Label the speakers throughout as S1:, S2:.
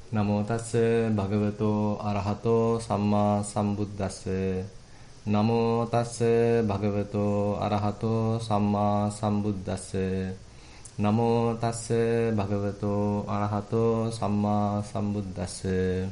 S1: නමෝ තස්ස භගවතෝ අරහතෝ සම්මා සම්බුද්දස්ස නමෝ තස්ස භගවතෝ අරහතෝ සම්මා සම්බුද්දස්ස නමෝ තස්ස භගවතෝ අරහතෝ සම්මා සම්බුද්දස්ස.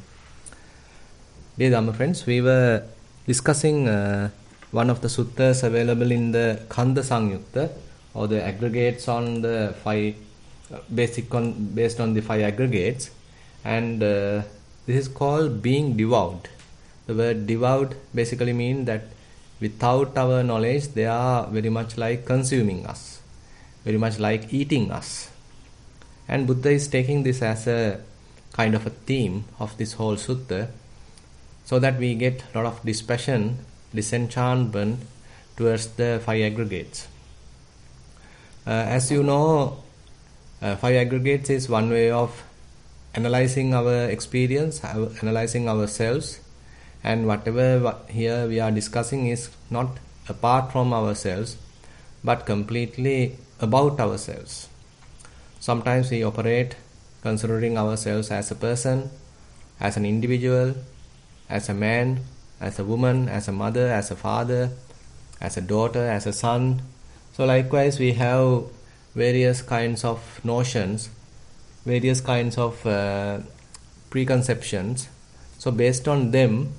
S1: Dear Dhamma friends, we were discussing one of the suttas available in the Khanda Sangyukta, or the aggregates on the five based on the five aggregates. And this is called being devoured. The word devoured basically means that without our knowledge, they are very much like consuming us, very much like eating us. And Buddha is taking this as a kind of a theme of this whole sutta, so that we get a lot of dispassion, disenchantment towards the five aggregates. As you know, five aggregates is one way of analyzing our experience, analyzing ourselves, and whatever here we are discussing is not apart from ourselves, but completely about ourselves. Sometimes we operate considering ourselves as a person, as an individual, as a man, as a woman, as a mother, as a father, as a daughter, as a son. So likewise we have various kinds of notions, various kinds of preconceptions. So based on them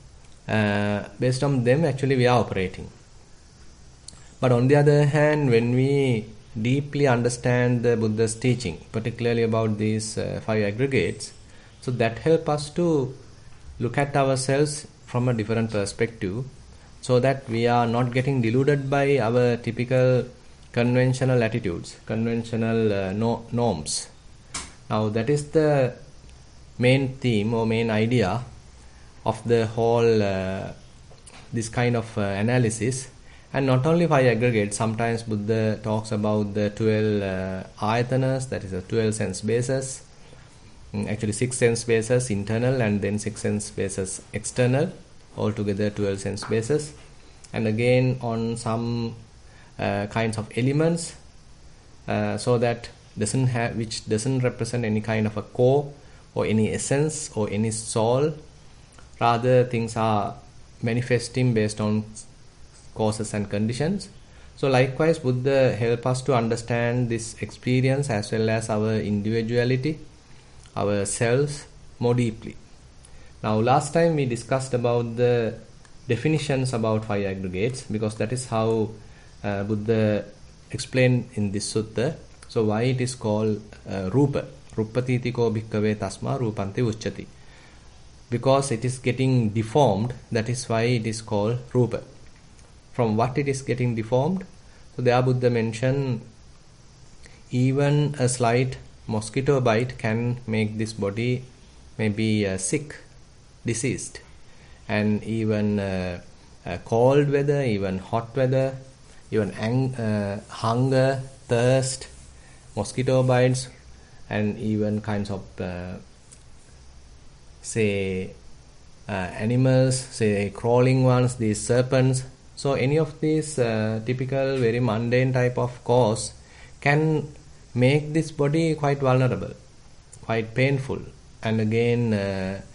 S1: actually we are operating. But on the other hand, when we deeply understand the Buddha's teaching, particularly about these five aggregates, so that helps us to look at ourselves from a different perspective, so that we are not getting deluded by our typical conventional attitudes, conventional norms. Now that is the main theme or main idea of the whole this kind of analysis. And not only five aggregates, sometimes Buddha talks about the 12 ayatanas, that is the 12 sense bases, actually 6 sense bases internal and then 6 sense bases external, altogether 12 sense bases. And again on some kinds of elements, so that which doesn't represent any kind of a core or any essence or any soul. Rather, things are manifesting based on causes and conditions. So likewise, Buddha help us to understand this experience as well as our individuality, our selves more deeply. Now last time we discussed about the definitions about five aggregates, because that is how Buddha explained in this sutta. So why it is called rupa? Ruppatitiko bhikkhave tasma rupanti uchchati. Because it is getting deformed, that is why it is called rupa. From what it is getting deformed? So there Buddha mentioned even a slight mosquito bite can make this body maybe sick, diseased. And even cold weather, even hot weather, even hunger, thirst, mosquito bites, and even kinds of animals, say crawling ones, these serpents. So any of these typical very mundane type of cause can make this body quite vulnerable, quite painful, and again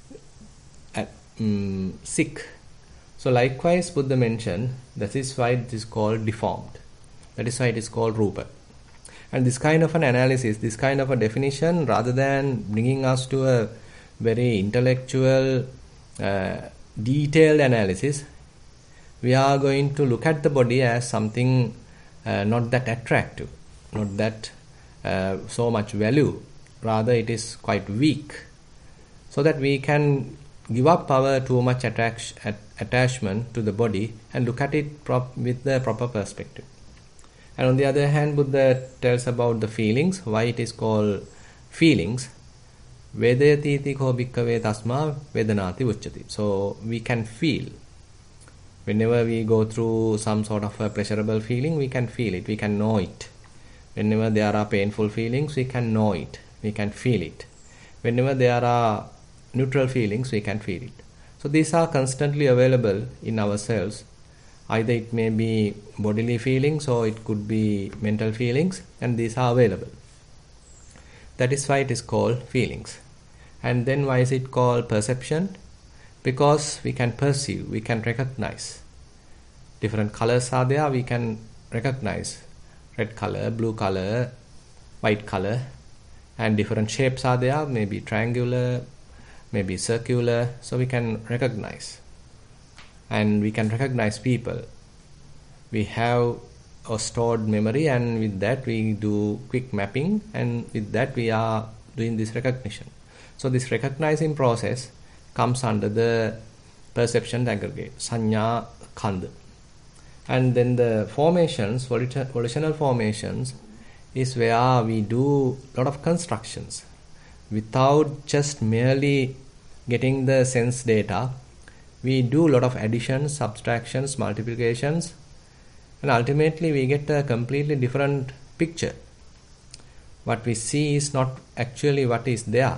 S1: sick. So likewise Buddha mentioned that is why it is called deformed. That is why it is called rupa. And this kind of an analysis, this kind of a definition, rather than bringing us to a very intellectual, detailed analysis, we are going to look at the body as something not that attractive, not that so much value. Rather, it is quite weak, so that we can give up our too much attachment to the body and look at it with the proper perspective. And on the other hand, Buddha tells about the feelings, why it is called feelings. Vedayati ko bhikkhave tasma vedanati uchchati. So we can feel. Whenever we go through some sort of a pleasurable feeling, we can feel it, we can know it. Whenever there are painful feelings, we can know it, we can feel it. Whenever there are neutral feelings, we can feel it. So these are constantly available in ourselves. Either it may be bodily feelings or it could be mental feelings, and these are available. That is why it is called feelings. And then why is it called perception? Because we can perceive, we can recognize. Different colors are there, we can recognize. Red color, blue color, white color, and different shapes are there, maybe triangular, maybe circular, so we can recognize. And we can recognize people. We have a stored memory, and with that we do quick mapping, and with that we are doing this recognition. So this recognizing process comes under the perception aggregate, Sanya Kanda. And then the formations, volitional formations, is where we do a lot of constructions. Without just merely getting the sense data, we do a lot of additions, subtractions, multiplications, and ultimately we get a completely different picture. What we see is not actually what is there.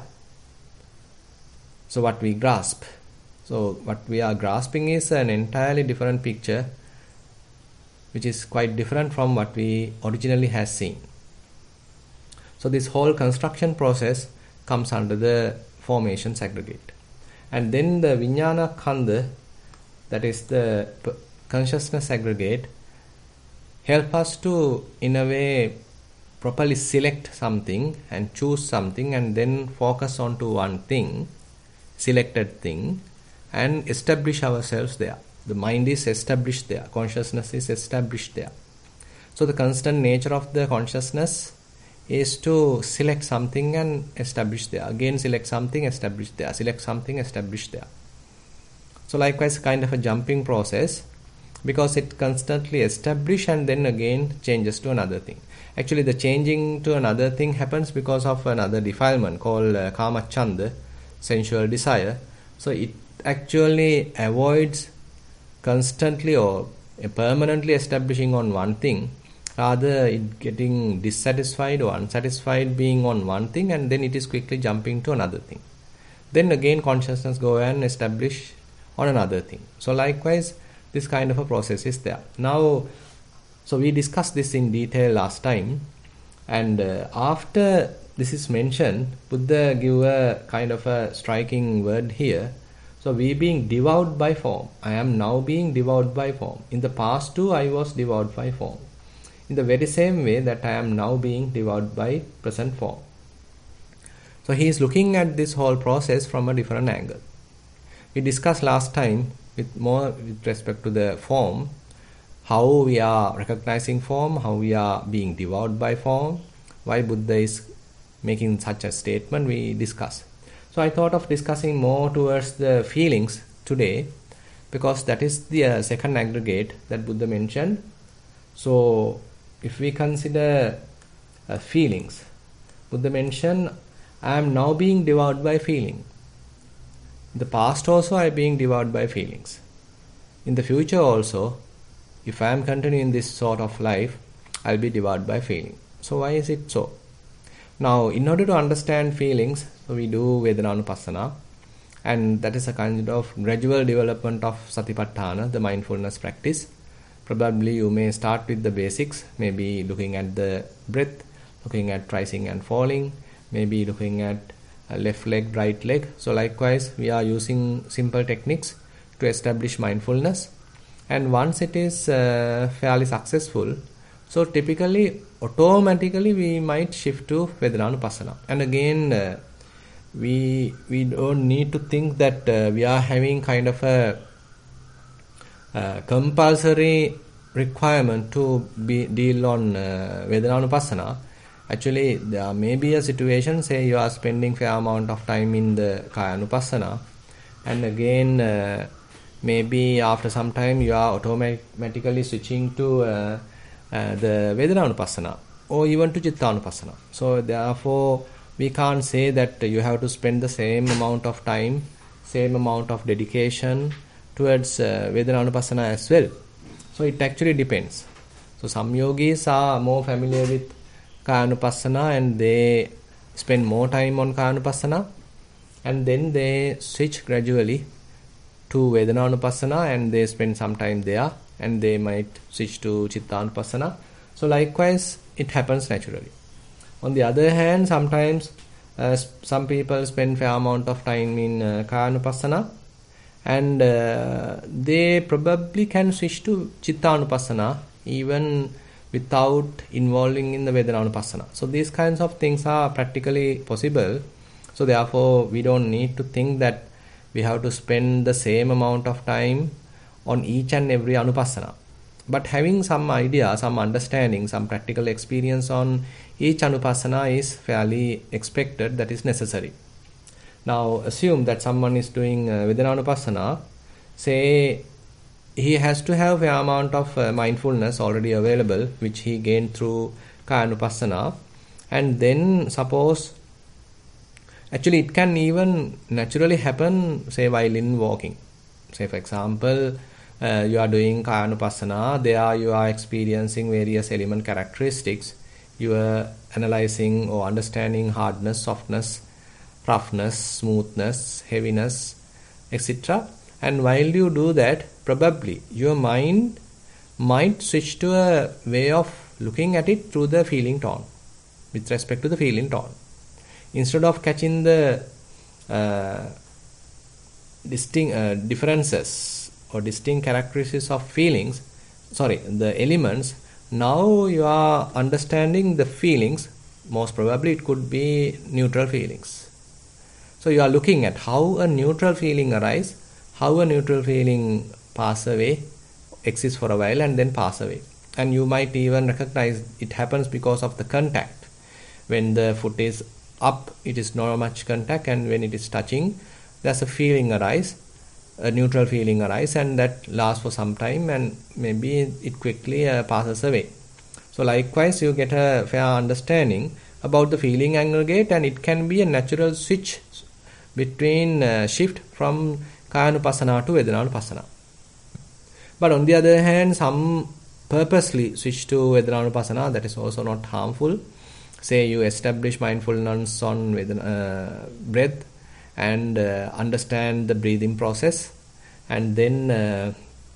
S1: So what we grasp. So what we are grasping is an entirely different picture, which is quite different from what we originally have seen. So this whole construction process comes under the formations aggregate. And then the Vijnana Kanda, that is the consciousness aggregate, help us to, in a way, properly select something and choose something and then focus on to one thing, selected thing, and establish ourselves there. The mind is established there. Consciousness is established there. So the constant nature of the consciousness is to select something and establish there. Again select something, establish there. Select something, establish there. So likewise kind of a jumping process, because it constantly establishes and then again changes to another thing. Actually the changing to another thing happens because of another defilement called Kama Chanda, sensual desire. So it actually avoids constantly or permanently establishing on one thing, rather it getting dissatisfied or unsatisfied being on one thing, and then it is quickly jumping to another thing. Then again consciousness go and establish on another thing. So likewise this kind of a process is there. Now, so we discussed this in detail last time, and after this is mentioned, Buddha give a kind of a striking word here. So we being devoured by form. I am now being devoured by form. In the past too I was devoured by form. In the very same way that I am now being devoured by present form. So he is looking at this whole process from a different angle. We discussed last time with respect to the form, how we are recognizing form, how we are being devoured by form, why Buddha is making such a statement, we discussed. So I thought of discussing more towards the feelings today, because that is the second aggregate that Buddha mentioned. So if we consider feelings, Buddha mentioned, I am now being devoured by feeling. In the past also I am being devoured by feelings. In the future also, if I am continuing this sort of life, I will be devoured by feeling. So why is it so? Now, in order to understand feelings, so we do Vedananupassana, and that is a kind of gradual development of Satipatthana, the mindfulness practice. Probably you may start with the basics, maybe looking at the breath, looking at rising and falling, maybe looking at left leg, right leg. So likewise, we are using simple techniques to establish mindfulness. And once it is fairly successful, so typically, automatically we might shift to Vedananupassana. And again, we don't need to think that we are having kind of a compulsory requirement to deal on Vedananupassana. Actually, there may be a situation, say you are spending fair amount of time in the Kayanupassana, and again maybe after some time you are automatically switching to the Vedananupassana or even to Chittanupassana. So therefore we can't say that you have to spend the same amount of time, same amount of dedication towards Vedananupassana as well. So it actually depends. So some yogis are more familiar with Kayanupassana and they spend more time on Kayanupassana, and then they switch gradually to Vedananupassana and they spend some time there, and they might switch to Chittanupassana. So likewise it happens naturally. On the other hand, sometimes Some people spend fair amount of time in Kayanupassana, and they probably can switch to Chittanupassana even without involving in the Vedananupassana. So these kinds of things are practically possible. So therefore, we don't need to think that we have to spend the same amount of time on each and every Anupassana. But having some idea, some understanding, some practical experience on each Anupassana is fairly expected, that is necessary. Now assume that someone is doing Vedananupassana, say he has to have an amount of mindfulness already available, which he gained through Kayanupassana, and then suppose, actually it can even naturally happen, say while in walking. Say for example, you are doing Kayanupassana, there you are experiencing various element characteristics, you are analyzing or understanding hardness, softness, roughness, smoothness, heaviness, etc. And while you do that, probably your mind might switch to a way of looking at it through the feeling tone, with respect to the feeling tone. Instead of catching the distinct differences or distinct characteristics of feelings, the elements, now you are understanding the feelings. Most probably it could be neutral feelings. So you are looking at how a neutral feeling arises, how a neutral feeling pass away, exists for a while and then pass away. And you might even recognize it happens because of the contact. When the foot is up, it is not much contact, and when it is touching, there's a feeling arise, a neutral feeling arise, and that lasts for some time, and maybe it quickly passes away. So likewise, you get a fair understanding about the feeling aggregate, and it can be a natural switch between shift from Kayanupassana to Vedananupassana. But on the other hand, some purposely switch to Vedananupassana, that is also not harmful. Say you establish mindfulness on breath and understand the breathing process, and then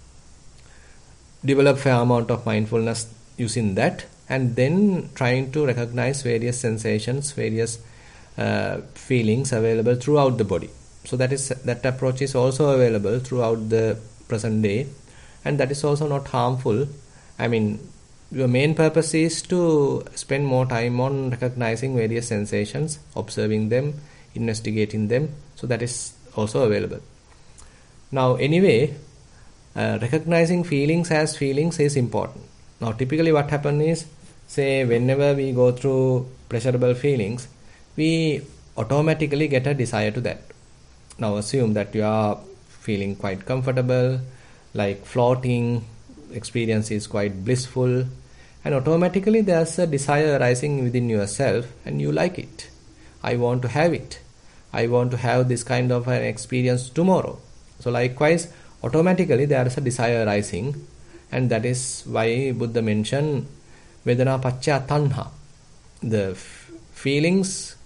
S1: develop fair amount of mindfulness using that, and then trying to recognize various sensations, various feelings available throughout the body. So that approach is also available throughout the present day, and that is also not harmful. I mean, your main purpose is to spend more time on recognizing various sensations, observing them, investigating them. So that is also available. Now anyway, recognizing feelings as feelings is important. Now typically what happens is, say whenever we go through pleasurable feelings, we automatically get a desire to that. Now assume that you are feeling quite comfortable, like floating, experience is quite blissful, and automatically there's a desire arising within yourself, and you like it. I want to have it. I want to have this kind of an experience tomorrow. So likewise, automatically there is a desire arising, and that is why Buddha mentioned Vedana Paccaya Tanha. The feelings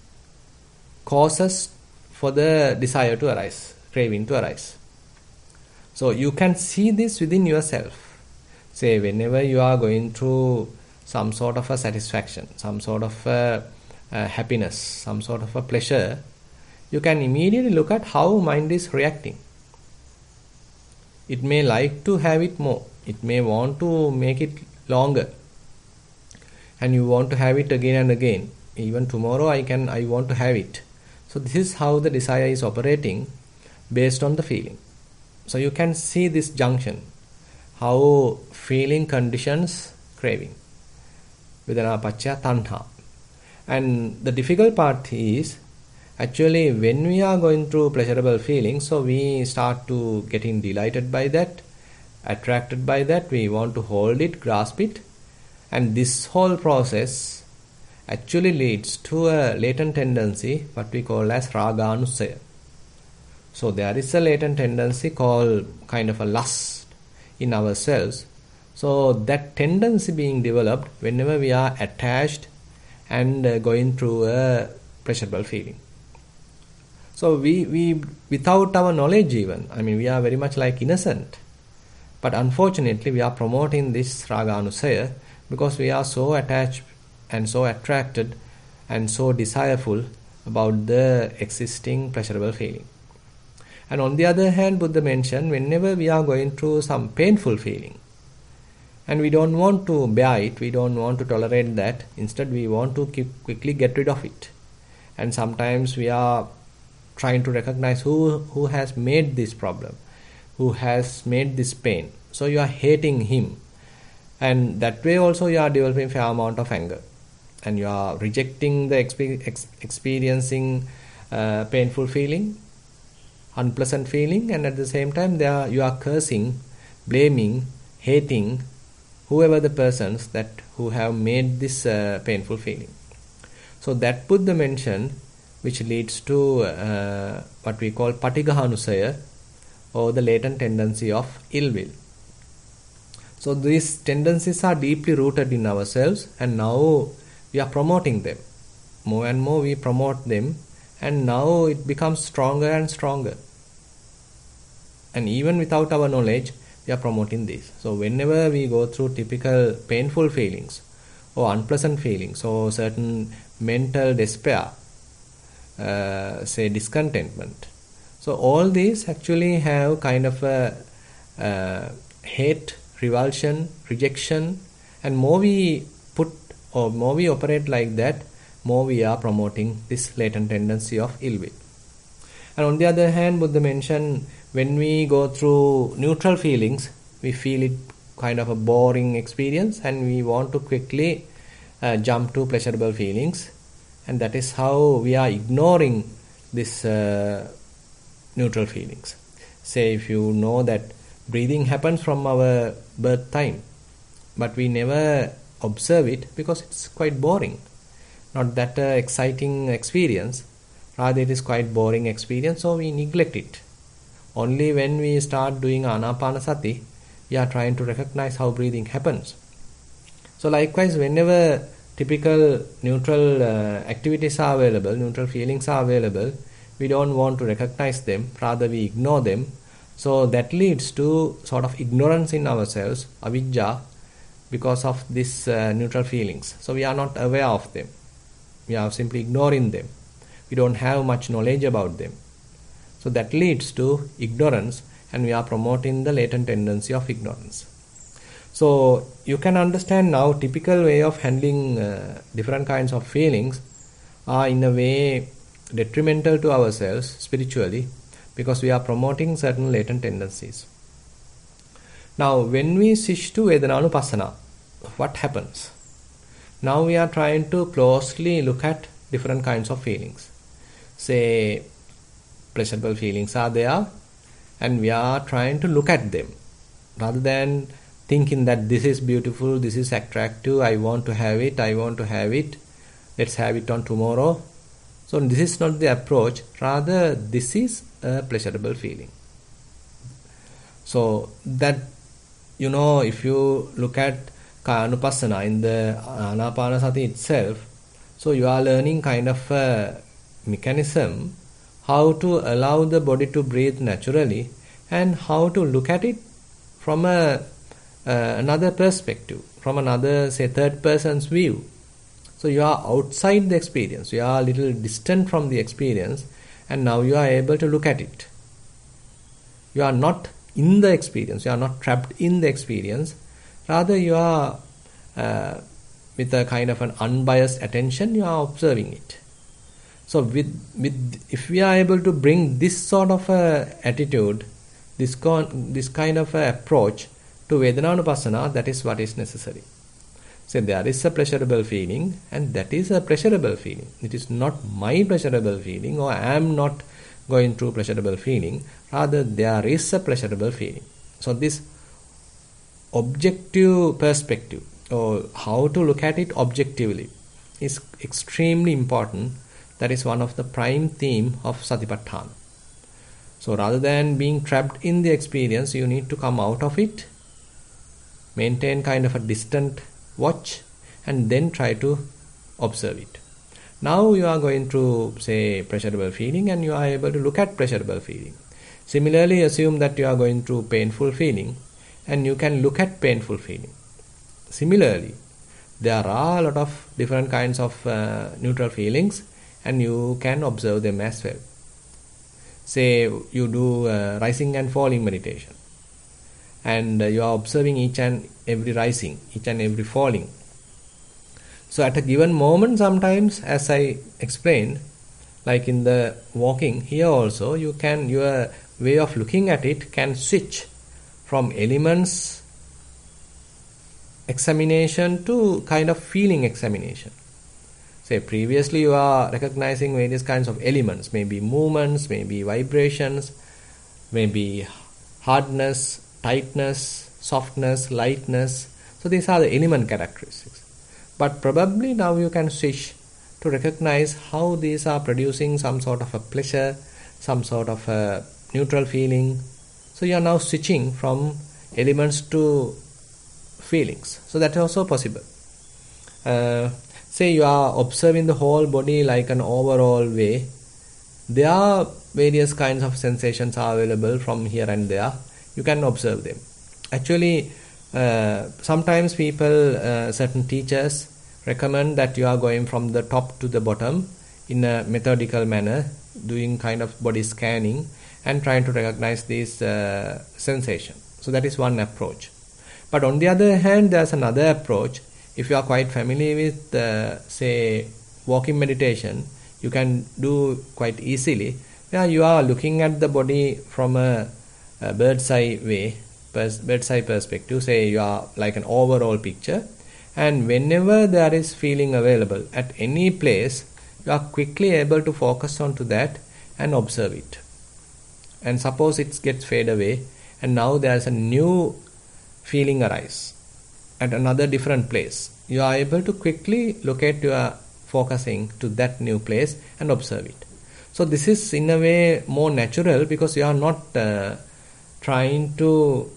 S1: causes for the desire to arise, craving to arise. So you can see this within yourself. Say whenever you are going through some sort of a satisfaction, some sort of a happiness, some sort of a pleasure, you can immediately look at how mind is reacting. It may like to have it more. It may want to make it longer. And you want to have it again and again. Even tomorrow I want to have it. So this is how the desire is operating based on the feeling. So you can see this junction, how feeling conditions craving. Vedana Paccaya Tanha. And the difficult part is, actually when we are going through pleasurable feelings, so we start to getting delighted by that, attracted by that, we want to hold it, grasp it, and this whole process actually leads to a latent tendency, what we call as Raganusaya. So there is a latent tendency called kind of a lust in ourselves. So that tendency being developed whenever we are attached and going through a pleasurable feeling. So we without our knowledge even, we are very much like innocent. But unfortunately we are promoting this Raganusaya because we are so attached and so attracted and so desireful about the existing pleasurable feeling. And on the other hand, Buddha mentioned whenever we are going through some painful feeling and we don't want to bear it, we don't want to tolerate that, instead we want to quickly get rid of it. And sometimes we are trying to recognize who has made this problem, who has made this pain. So you are hating him. And that way also you are developing a fair amount of anger. And you are rejecting the experiencing painful feeling, unpleasant feeling, and at the same time you are cursing, blaming, hating whoever the persons that who have made this painful feeling. So that Buddha mentioned, which leads to what we call patighahanusaya, or the latent tendency of ill will. So these tendencies are deeply rooted in ourselves, and now we are promoting them. More and more we promote them, and now it becomes stronger and stronger. And even without our knowledge, we are promoting this. So whenever we go through typical painful feelings or unpleasant feelings or certain mental despair, say discontentment, so all these actually have kind of a hate, revulsion, rejection, and more we operate like that, more we are promoting this latent tendency of ill will. And on the other hand, Buddha mentioned when we go through neutral feelings, we feel it kind of a boring experience and we want to quickly jump to pleasurable feelings, and that is how we are ignoring this neutral feelings. Say if you know that breathing happens from our birth time, but we never observe it because it's quite boring, not that exciting experience, rather it is quite boring experience, so we neglect it. Only when we start doing anapanasati, we are trying to recognize how breathing happens. So likewise, whenever typical neutral activities are available, neutral feelings are available, we don't want to recognize them, rather we ignore them. So that leads to sort of ignorance in ourselves, avijja, because of these neutral feelings. So we are not aware of them. We are simply ignoring them. We don't have much knowledge about them. So that leads to ignorance, and we are promoting the latent tendency of ignorance. So you can understand now typical way of handling different kinds of feelings are in a way detrimental to ourselves spiritually, because we are promoting certain latent tendencies. Now when we switch to Vedananupassana, what happens? Now we are trying to closely look at different kinds of feelings. Say pleasurable feelings are there, and we are trying to look at them rather than thinking that this is beautiful, this is attractive, I want to have it, let's have it on tomorrow. So this is not the approach, rather this is a pleasurable feeling. So that, if you look at Kayanupassana in the Anapanasati itself, so you are learning kind of a mechanism how to allow the body to breathe naturally and how to look at it from another perspective, from another, say, third person's view. So you are outside the experience, you are a little distant from the experience, and now you are able to look at it. You are not in the experience, you are not trapped in the experience, rather you are with a kind of an unbiased attention, you are observing it. So if we are able to bring this sort of attitude, this kind of approach to Vedananupassana, that is what is necessary. So there is a pleasurable feeling, and that is a pleasurable feeling. It is not my pleasurable feeling, or I am not going through pleasurable feeling. Rather, there is a pleasurable feeling. So this objective perspective, or how to look at it objectively, is extremely important. That is one of the prime theme of Satipatthana. So rather than being trapped in the experience, you need to come out of it, maintain kind of a distant watch, and then try to observe it. Now you are going through, say, pleasurable feeling, and you are able to look at pleasurable feeling. Similarly, assume that you are going through painful feeling, and you can look at painful feeling. Similarly, there are a lot of different kinds of neutral feelings, and you can observe them as well. Say you do rising and falling meditation, and you are observing each and every rising, each and every falling. So at a given moment, sometimes, as I explained, like in the walking here also, your way of looking at it can switch from elements examination to kind of feeling examination. Say previously you are recognizing various kinds of elements, maybe movements, maybe vibrations, maybe hardness, tightness, softness, lightness. So these are the element characteristics. But probably now you can switch to recognize how these are producing some sort of a pleasure, some sort of a neutral feeling. So you are now switching from elements to feelings. So that is also possible. Say you are observing the whole body like an overall way. There are various kinds of sensations are available from here and there. You can observe them. Actually, sometimes people, certain teachers recommend that you are going from the top to the bottom in a methodical manner, doing kind of body scanning and trying to recognize these sensations. So that is one approach. But on the other hand, there's another approach. If you are quite familiar with, say, walking meditation, you can do quite easily, where you are looking at the body from a bird's eye perspective. Say you are like an overall picture, and whenever there is feeling available at any place, you are quickly able to focus onto that and observe it. And suppose it gets fade away, and now there is a new feeling arise at another different place. You are able to quickly locate your focusing to that new place and observe it. So this is in a way more natural, because you are not trying to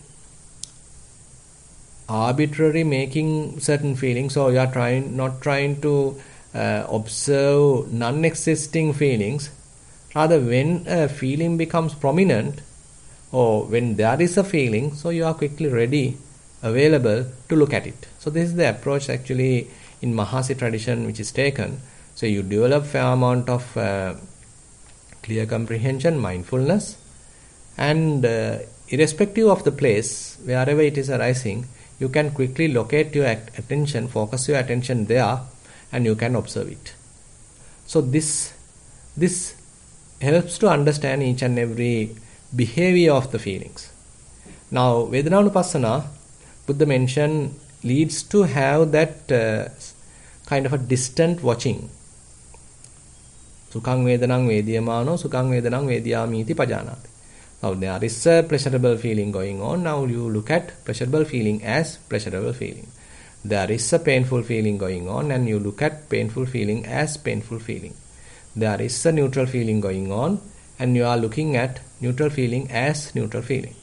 S1: arbitrarily making certain feelings, or you are not trying to observe non-existing feelings. Rather, when a feeling becomes prominent, or when there is a feeling, so you are quickly ready, available to look at it. So this is the approach actually in Mahasi tradition which is taken. So you develop fair amount of clear comprehension, mindfulness, and irrespective of the place, wherever it is arising, you can quickly locate your attention, focus your attention there, and you can observe it. So this helps to understand each and every behavior of the feelings. Now, Vedanānupassana, Buddha mentioned, leads to have that kind of a distant watching. Sukhang vedanang vediyamano, sukhang vedanang vediyamiti pajanati. Now there is a pleasurable feeling going on. Now you look at pleasurable feeling as pleasurable feeling. There is a painful feeling going on, and you look at painful feeling as painful feeling. There is a neutral feeling going on, and you are looking at neutral feeling as neutral feeling.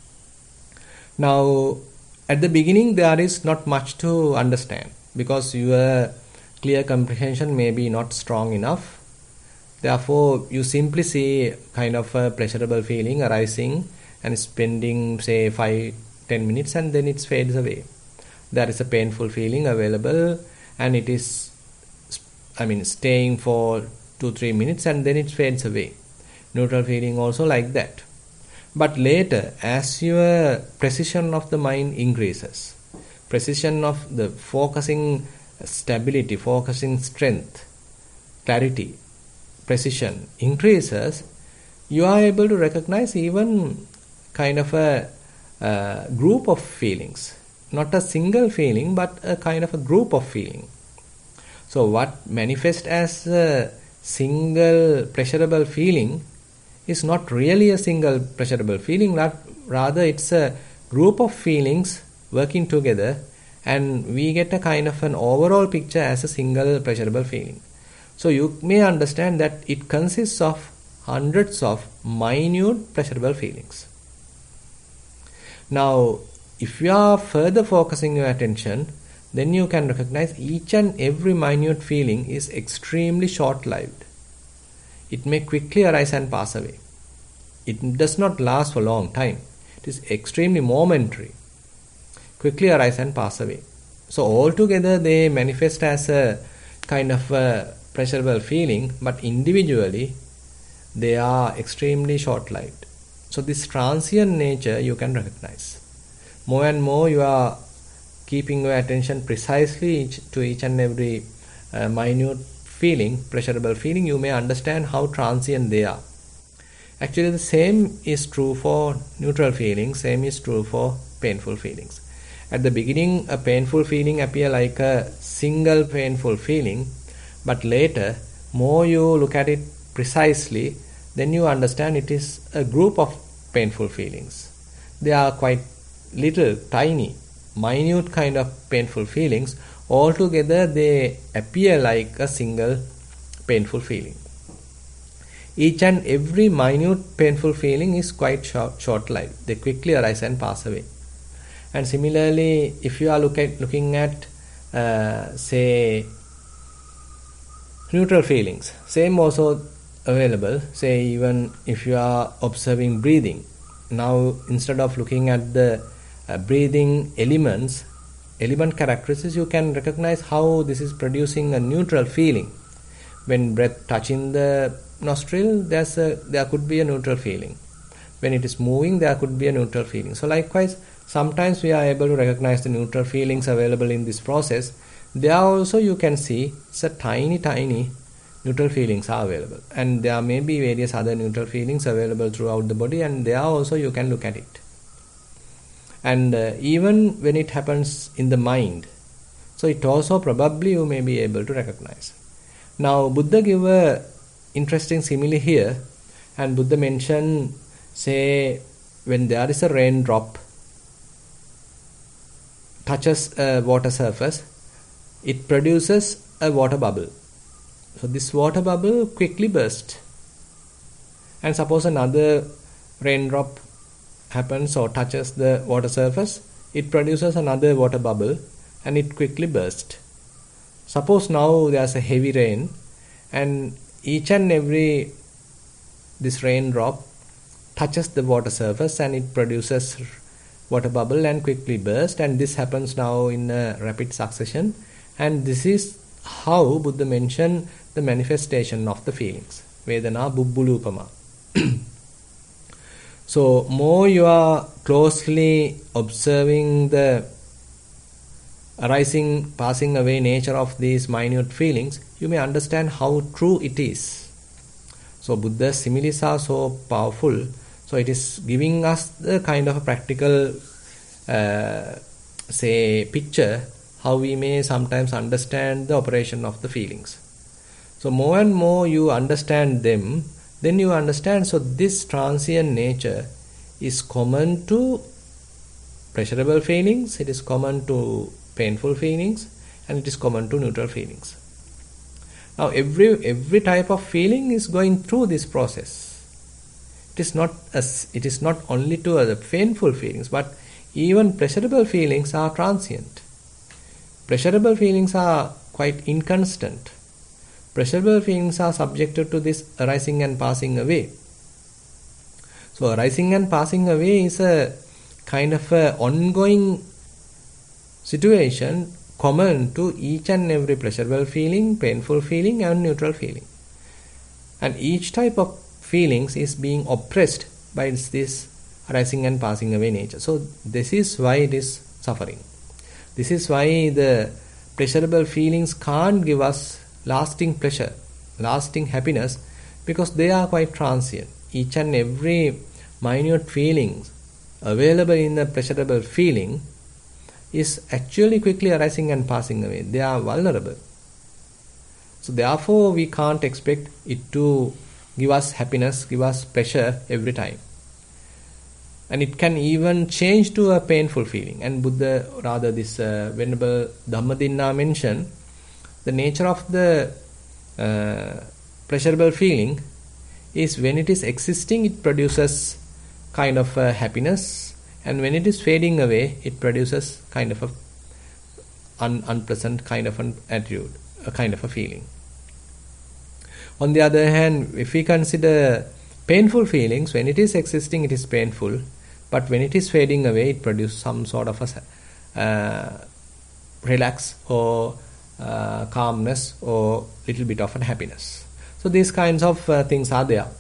S1: Now, at the beginning, there is not much to understand, because your clear comprehension may be not strong enough. Therefore, you simply see kind of a pleasurable feeling arising and spending, say, 5-10 minutes, and then it fades away. There is a painful feeling available, and it is, staying for 2-3 minutes, and then it fades away. Neutral feeling also like that. But later, as your precision of the mind increases, precision of the focusing stability, focusing strength, clarity, precision increases, you are able to recognize even kind of a group of feelings. Not a single feeling, but a kind of a group of feeling. So what manifests as a single pleasurable feeling is not really a single pleasurable feeling, rather it's a group of feelings working together, and we get a kind of an overall picture as a single pleasurable feeling. So you may understand that it consists of hundreds of minute pleasurable feelings. Now, if you are further focusing your attention, then you can recognize each and every minute feeling is extremely short-lived. It may quickly arise and pass away. It does not last for a long time. It is extremely momentary. Quickly arise and pass away. So altogether they manifest as a kind of a pleasurable feeling, but individually they are extremely short-lived. So this transient nature you can recognize. More and more you are keeping your attention precisely to each and every minute feeling, pleasurable feeling, you may understand how transient they are. Actually, the same is true for neutral feelings, same is true for painful feelings. At the beginning, a painful feeling appears like a single painful feeling, but later, more you look at it precisely, then you understand it is a group of painful feelings. They are quite little, tiny, minute kind of painful feelings. Altogether, they appear like a single painful feeling. Each and every minute painful feeling is quite short-lived. They quickly arise and pass away. And similarly, if you are looking at, say, neutral feelings, same also available. Say, even if you are observing breathing, now instead of looking at the breathing element characteristics, you can recognize how this is producing a neutral feeling. When breath touching the nostril, there could be a neutral feeling. When it is moving, there could be a neutral feeling. So likewise, sometimes we are able to recognize the neutral feelings available in this process. There also you can see it's a tiny neutral feelings are available, and there may be various other neutral feelings available throughout the body, and there also you can look at it. And even when it happens in the mind, so it also probably you may be able to recognize. Now Buddha give a interesting simile here, and Buddha mentioned, say, when there is a raindrop touches a water surface, it produces a water bubble. So this water bubble quickly bursts. And suppose another raindrop happens or touches the water surface, it produces another water bubble and it quickly bursts. Suppose now there's a heavy rain, and each and every this raindrop touches the water surface and it produces water bubble and quickly bursts, and this happens now in a rapid succession. And this is how Buddha mentioned the manifestation of the feelings. Vedana bubbulupama. So more you are closely observing the arising, passing away nature of these minute feelings, you may understand how true it is. So Buddha's similes are so powerful. So it is giving us the kind of a practical, say, picture how we may sometimes understand the operation of the feelings. So more and more you understand them, then you understand, so this transient nature is common to pleasurable feelings, it is common to painful feelings, and it is common to neutral feelings. Now every type of feeling is going through this process. It is not only to the painful feelings, but even pleasurable feelings are transient. Pleasurable feelings are quite inconstant. Pleasurable feelings are subjected to this arising and passing away. So arising and passing away is a kind of a ongoing situation common to each and every pleasurable feeling, painful feeling, and neutral feeling. And each type of feelings is being oppressed by this arising and passing away nature. So this is why it is suffering. This is why the pleasurable feelings can't give us lasting pleasure, lasting happiness, because they are quite transient. Each and every minute feeling available in the pleasurable feeling is actually quickly arising and passing away. They are vulnerable. So therefore we can't expect it to give us happiness, give us pleasure every time. And it can even change to a painful feeling. And Buddha, rather this Venerable Dhammadinna mentioned, the nature of the pleasurable feeling is when it is existing, it produces kind of a happiness, and when it is fading away, it produces kind of a unpleasant kind of an attitude, a kind of a feeling. On the other hand, if we consider painful feelings, when it is existing, it is painful, but when it is fading away, it produces some sort of a relax or calmness or little bit of happiness. So these kinds of things are there.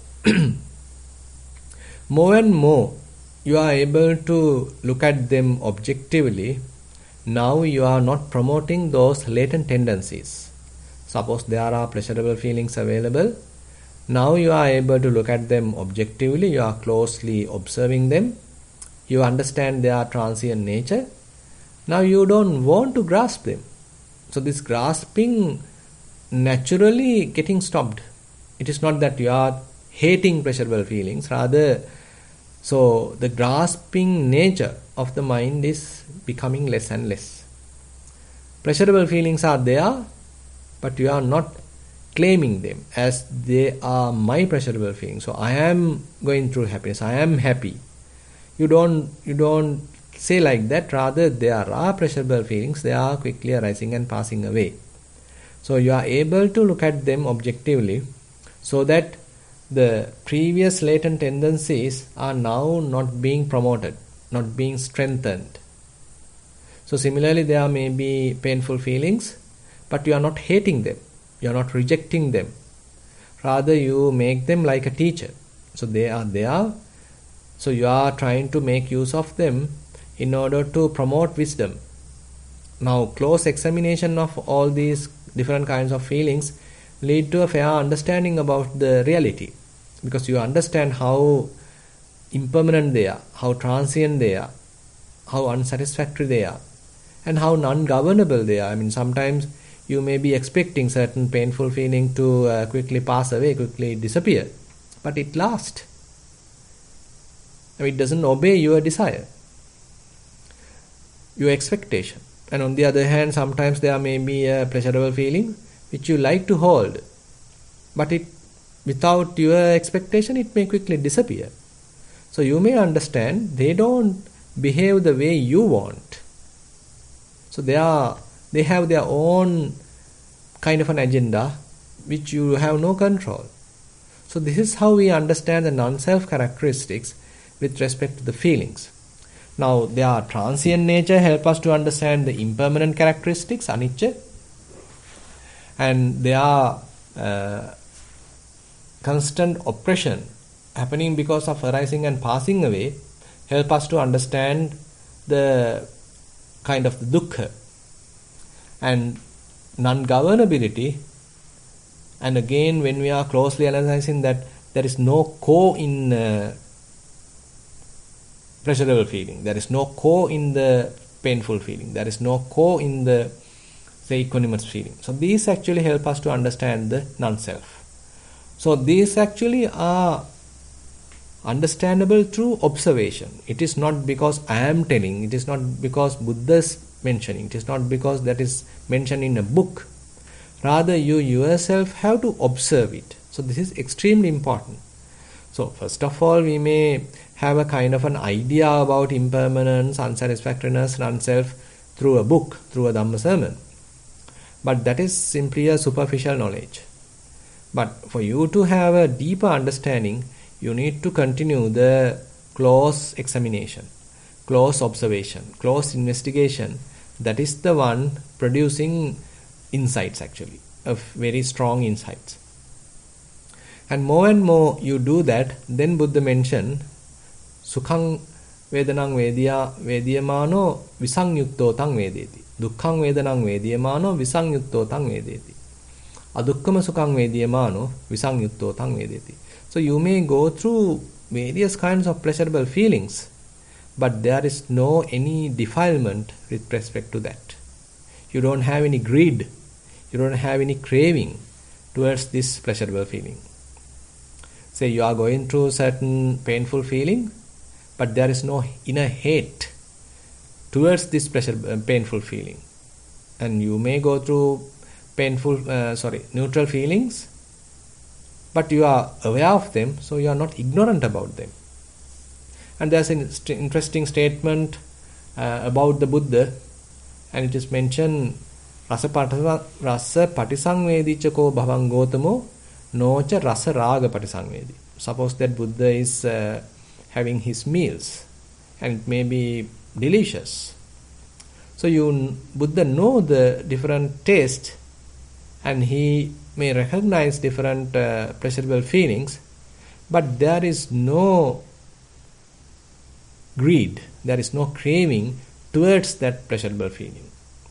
S1: More and more you are able to look at them objectively. Now you are not promoting those latent tendencies. Suppose there are pleasurable feelings available. Now you are able to look at them objectively. You are closely observing them. You understand their transient nature. Now you don't want to grasp them. So this grasping naturally getting stopped. It is not that you are hating pleasurable feelings. Rather, so the grasping nature of the mind is becoming less and less. Pleasurable feelings are there, but you are not claiming them as they are my pleasurable feelings. So I am going through happiness. I am happy. You don't say like that. Rather, there are pleasurable feelings. They are quickly arising and passing away. So you are able to look at them objectively, so that the previous latent tendencies are now not being promoted, not being strengthened. So similarly, there may be painful feelings, but you are not hating them. You are not rejecting them. Rather, you make them like a teacher. So they are there. So you are trying to make use of them in order to promote wisdom. Now, close examination of all these different kinds of feelings lead to a fair understanding about the reality, because you understand how impermanent they are, how transient they are, how unsatisfactory they are, and how non-governable they are. I mean, sometimes you may be expecting certain painful feeling to quickly pass away, quickly disappear, but it lasts. I mean, it doesn't obey your desire, your expectation. And on the other hand, sometimes there may be a pleasurable feeling which you like to hold, but it, without your expectation, it may quickly disappear. So you may understand they don't behave the way you want. So they have their own kind of an agenda which you have no control. So this is how we understand the non-self characteristics with respect to the feelings. Now, their transient nature help us to understand the impermanent characteristics, anicca, and their constant oppression happening because of arising and passing away help us to understand the kind of the dukkha. And non-governability, and again when we are closely analyzing that there is no core in pleasurable feeling, there is no core in the painful feeling, there is no core in the, say, equanimous feeling. So these actually help us to understand the non-self. So these actually are understandable through observation. It is not because I am telling, it is not because Buddha is mentioning, it is not because that is mentioned in a book. Rather, you yourself have to observe it. So this is extremely important. So first of all, we may have a kind of an idea about impermanence, unsatisfactoriness, non-self through a book, through a Dhamma sermon. But that is simply a superficial knowledge. But for you to have a deeper understanding, you need to continue the close examination, close observation, close investigation. That is the one producing insights, actually, of very strong insights. And more you do that, then Buddha mentioned Sukhang Vedanang Vediyamano Visangyukto Tang Vedeti. Dukkhang Vedanang Vediyamano Visangyukto Tang Vedeti. Adukkama Sukhang Vediyamano Visangyukto Tang Vedeti. So you may go through various kinds of pleasurable feelings, but there is no any defilement with respect to that. You don't have any greed, you don't have any craving towards this pleasurable feeling. Say you are going through certain painful feeling, but there is no inner hate towards this painful feeling. And you may go through neutral feelings, but you are aware of them, so you are not ignorant about them. And there's an interesting statement about the Buddha, and it is mentioned rasa patisangvedichako bhavang gotamo nocha rasa raga patisangvedi. Suppose that Buddha is having his meals, and it may be delicious. So Buddha know the different taste, and he may recognize different pleasurable feelings, but there is no greed, there is no craving towards that pleasurable feeling.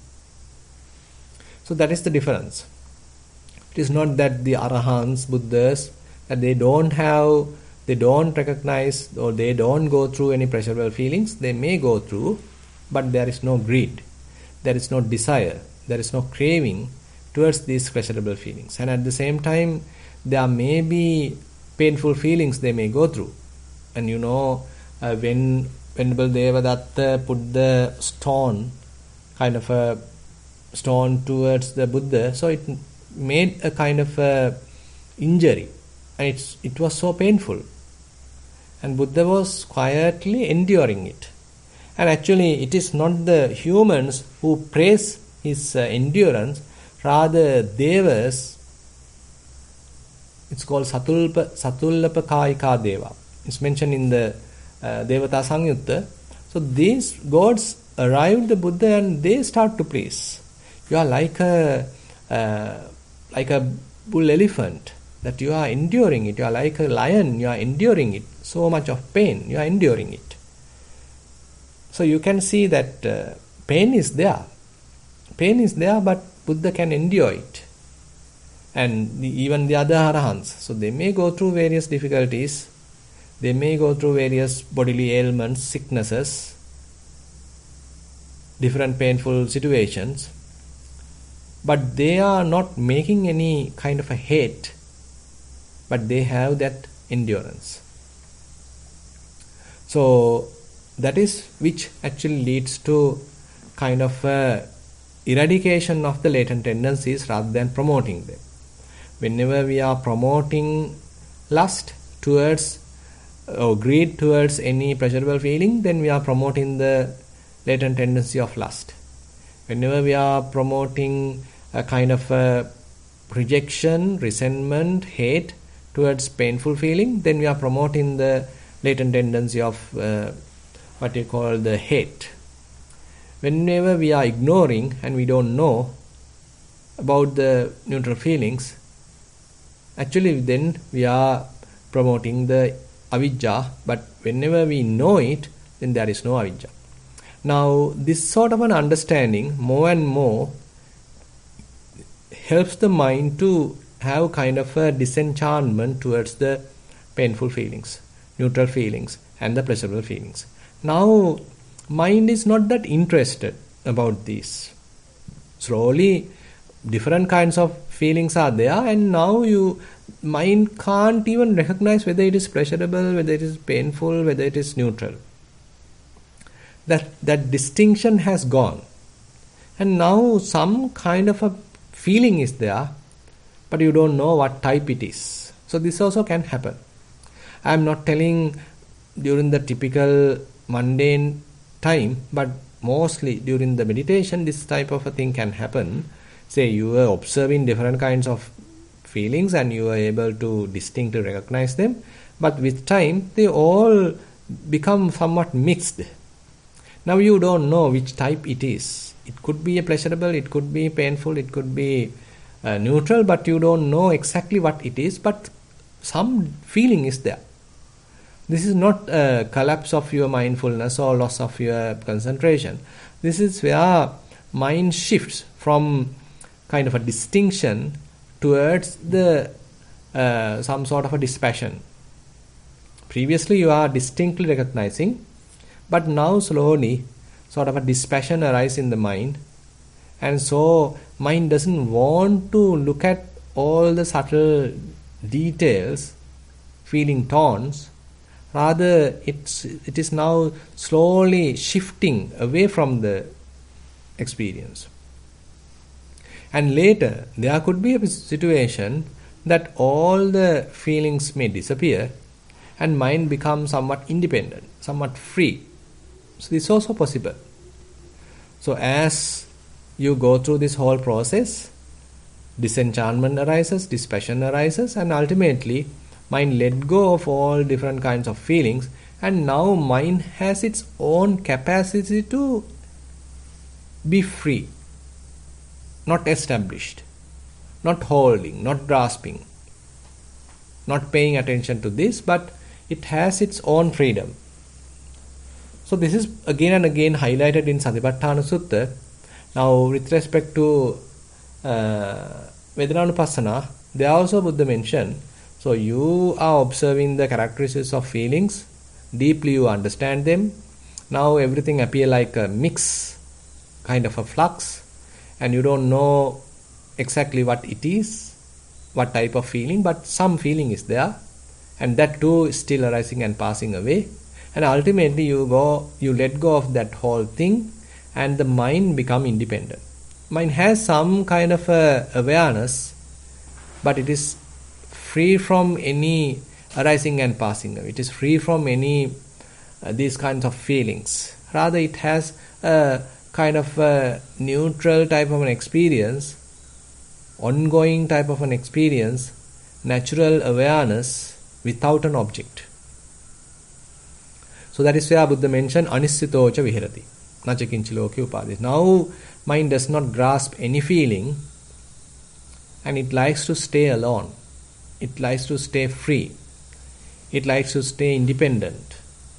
S1: So that is the difference. It is not that the Arahants, Buddhas, that they don't recognize or they don't go through any pleasurable feelings. They may go through, but there is no greed, there is no desire, there is no craving towards these pleasurable feelings. And at the same time, there may be painful feelings they may go through. And when Venerable Devadatta put the stone, kind of a stone towards the Buddha, so it made a kind of a injury, and it was so painful, and Buddha was quietly enduring it. And actually it is not the humans who praise his endurance, rather Devas. It's called Satullapa Kayika Deva. It's mentioned in the Devata Sangyutta. So these gods arrived the Buddha and they start to praise. You are like a bull elephant, that you are enduring it. You are like a lion, you are enduring it. So much of pain, you are enduring it. So you can see that pain is there. Pain is there, but Buddha can endure it. And even the other Arahants, so they may go through various difficulties, they may go through various bodily ailments, sicknesses, different painful situations, but they are not making any kind of a hate, but they have that endurance. So that is which actually leads to kind of eradication of the latent tendencies rather than promoting them. Whenever we are promoting lust towards or greed towards any pleasurable feeling, then we are promoting the latent tendency of lust. Whenever we are promoting a kind of rejection, resentment, hate towards painful feeling, then we are promoting the latent tendency of what you call the hate. Whenever we are ignoring and we don't know about the neutral feelings, actually then we are promoting the avijja, but whenever we know it, then there is no avijja. Now this sort of an understanding more and more helps the mind to have kind of a disenchantment towards the painful feelings, neutral feelings and the pleasurable feelings. Now mind is not that interested about these. Slowly different kinds of feelings are there, and now mind can't even recognize whether it is pleasurable, whether it is painful, whether it is neutral. That distinction has gone, and now some kind of a feeling is there, but you don't know what type it is. So this also can happen. I am not telling during the typical mundane time, but mostly during the meditation this type of a thing can happen. Say you are observing different kinds of feelings and you are able to distinctly recognize them, but with time they all become somewhat mixed. Now you don't know which type it is. It could be a pleasurable, it could be painful, it could be neutral, but you don't know exactly what it is, but some feeling is there. This is not a collapse of your mindfulness or loss of your concentration. This is where mind shifts from kind of a distinction towards the some sort of a dispassion. Previously you are distinctly recognizing, but now slowly sort of a dispassion arises in the mind, and so mind doesn't want to look at all the subtle details, feeling tones. Rather it is now slowly shifting away from the experience. And later there could be a situation that all the feelings may disappear and mind becomes somewhat independent, somewhat free. So this is also possible. So as you go through this whole process, disenchantment arises, dispassion arises, and ultimately mind let go of all different kinds of feelings, and now mind has its own capacity to be free, not established, not holding, not grasping, not paying attention to this, but it has its own freedom. So this is again and again highlighted in Satipatthana Sutta. Now with respect to Vedanānupassana, there also Buddha mentioned, so you are observing the characteristics of feelings, deeply you understand them. Now everything appear like a mix, kind of a flux, and you don't know exactly what it is, what type of feeling, but some feeling is there, and that too is still arising and passing away. And ultimately you let go of that whole thing, and the mind become independent. Mind has some kind of a awareness, but it is free from any arising and passing away. It is free from any these kinds of feelings. Rather, it has a kind of a neutral type of an experience, ongoing type of an experience, natural awareness without an object. So that is where Buddha mentioned anisthitocha vihirati, nacakinchi loke upadis. Now mind does not grasp any feeling, and it likes to stay alone. It likes to stay free. It likes to stay independent.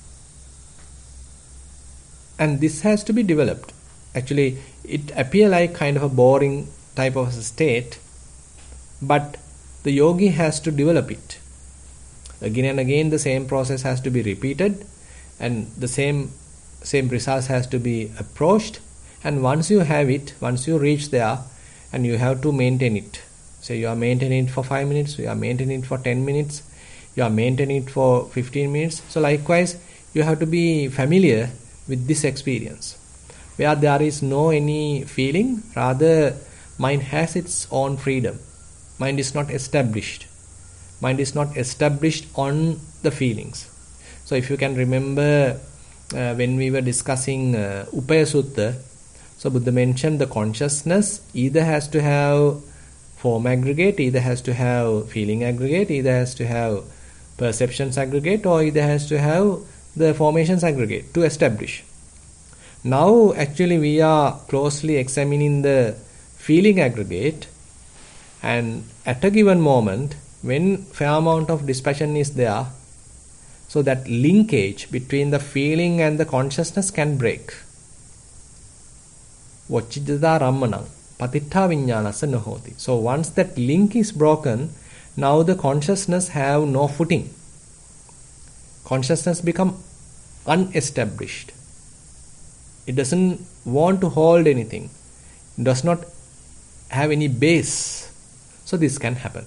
S1: And this has to be developed. Actually, it appears like kind of a boring type of a state, but the yogi has to develop it. Again and again the same process has to be repeated, and the same results has to be approached. And once you have it, once you reach there, and you have to maintain it. So you are maintaining it for 5 minutes, you are maintaining it for 10 minutes, you are maintaining it for 15 minutes. So likewise, you have to be familiar with this experience, where there is no any feeling, rather mind has its own freedom. Mind is not established. Mind is not established on the feelings. So if you can remember when we were discussing Upaya Sutta, so Buddha mentioned the consciousness either has to have form aggregate, either has to have feeling aggregate, either has to have perceptions aggregate, or either has to have the formations aggregate to establish. Now actually we are closely examining the feeling aggregate, and at a given moment when fair amount of dispassion is there, so that linkage between the feeling and the consciousness can break. Vacciddhata rammanam patittha viññānassa nahoti. So once that link is broken, now the consciousness have no footing. Consciousness become unestablished. It doesn't want to hold anything. It does not have any base. So this can happen.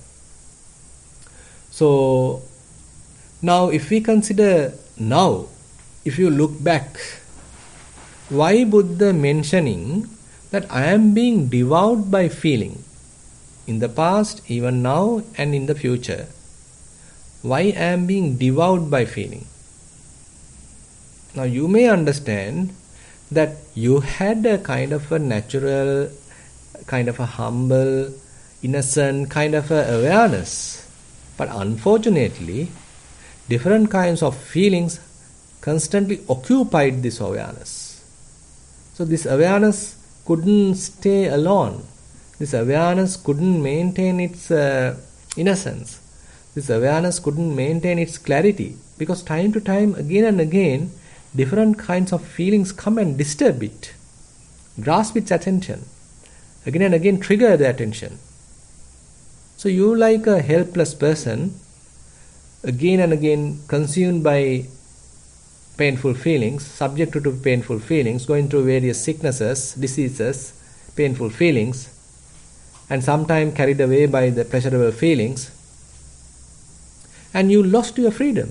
S1: So now if we consider now, if you look back, why Buddha mentioning that I am being devoured by feeling in the past, even now and in the future? Why I am being devoured by feeling? Now you may understand that you had a kind of a natural, kind of a humble, innocent kind of a awareness, but unfortunately different kinds of feelings constantly occupied this awareness. So this awareness couldn't stay alone. This awareness couldn't maintain its innocence. This awareness couldn't maintain its clarity, because time to time, again and again, different kinds of feelings come and disturb it, grasp its attention, again and again trigger the attention. So you, like a helpless person, again and again consumed by painful feelings, subjected to painful feelings, going through various sicknesses, diseases, painful feelings, and sometimes carried away by the pleasurable feelings, and you lost your freedom.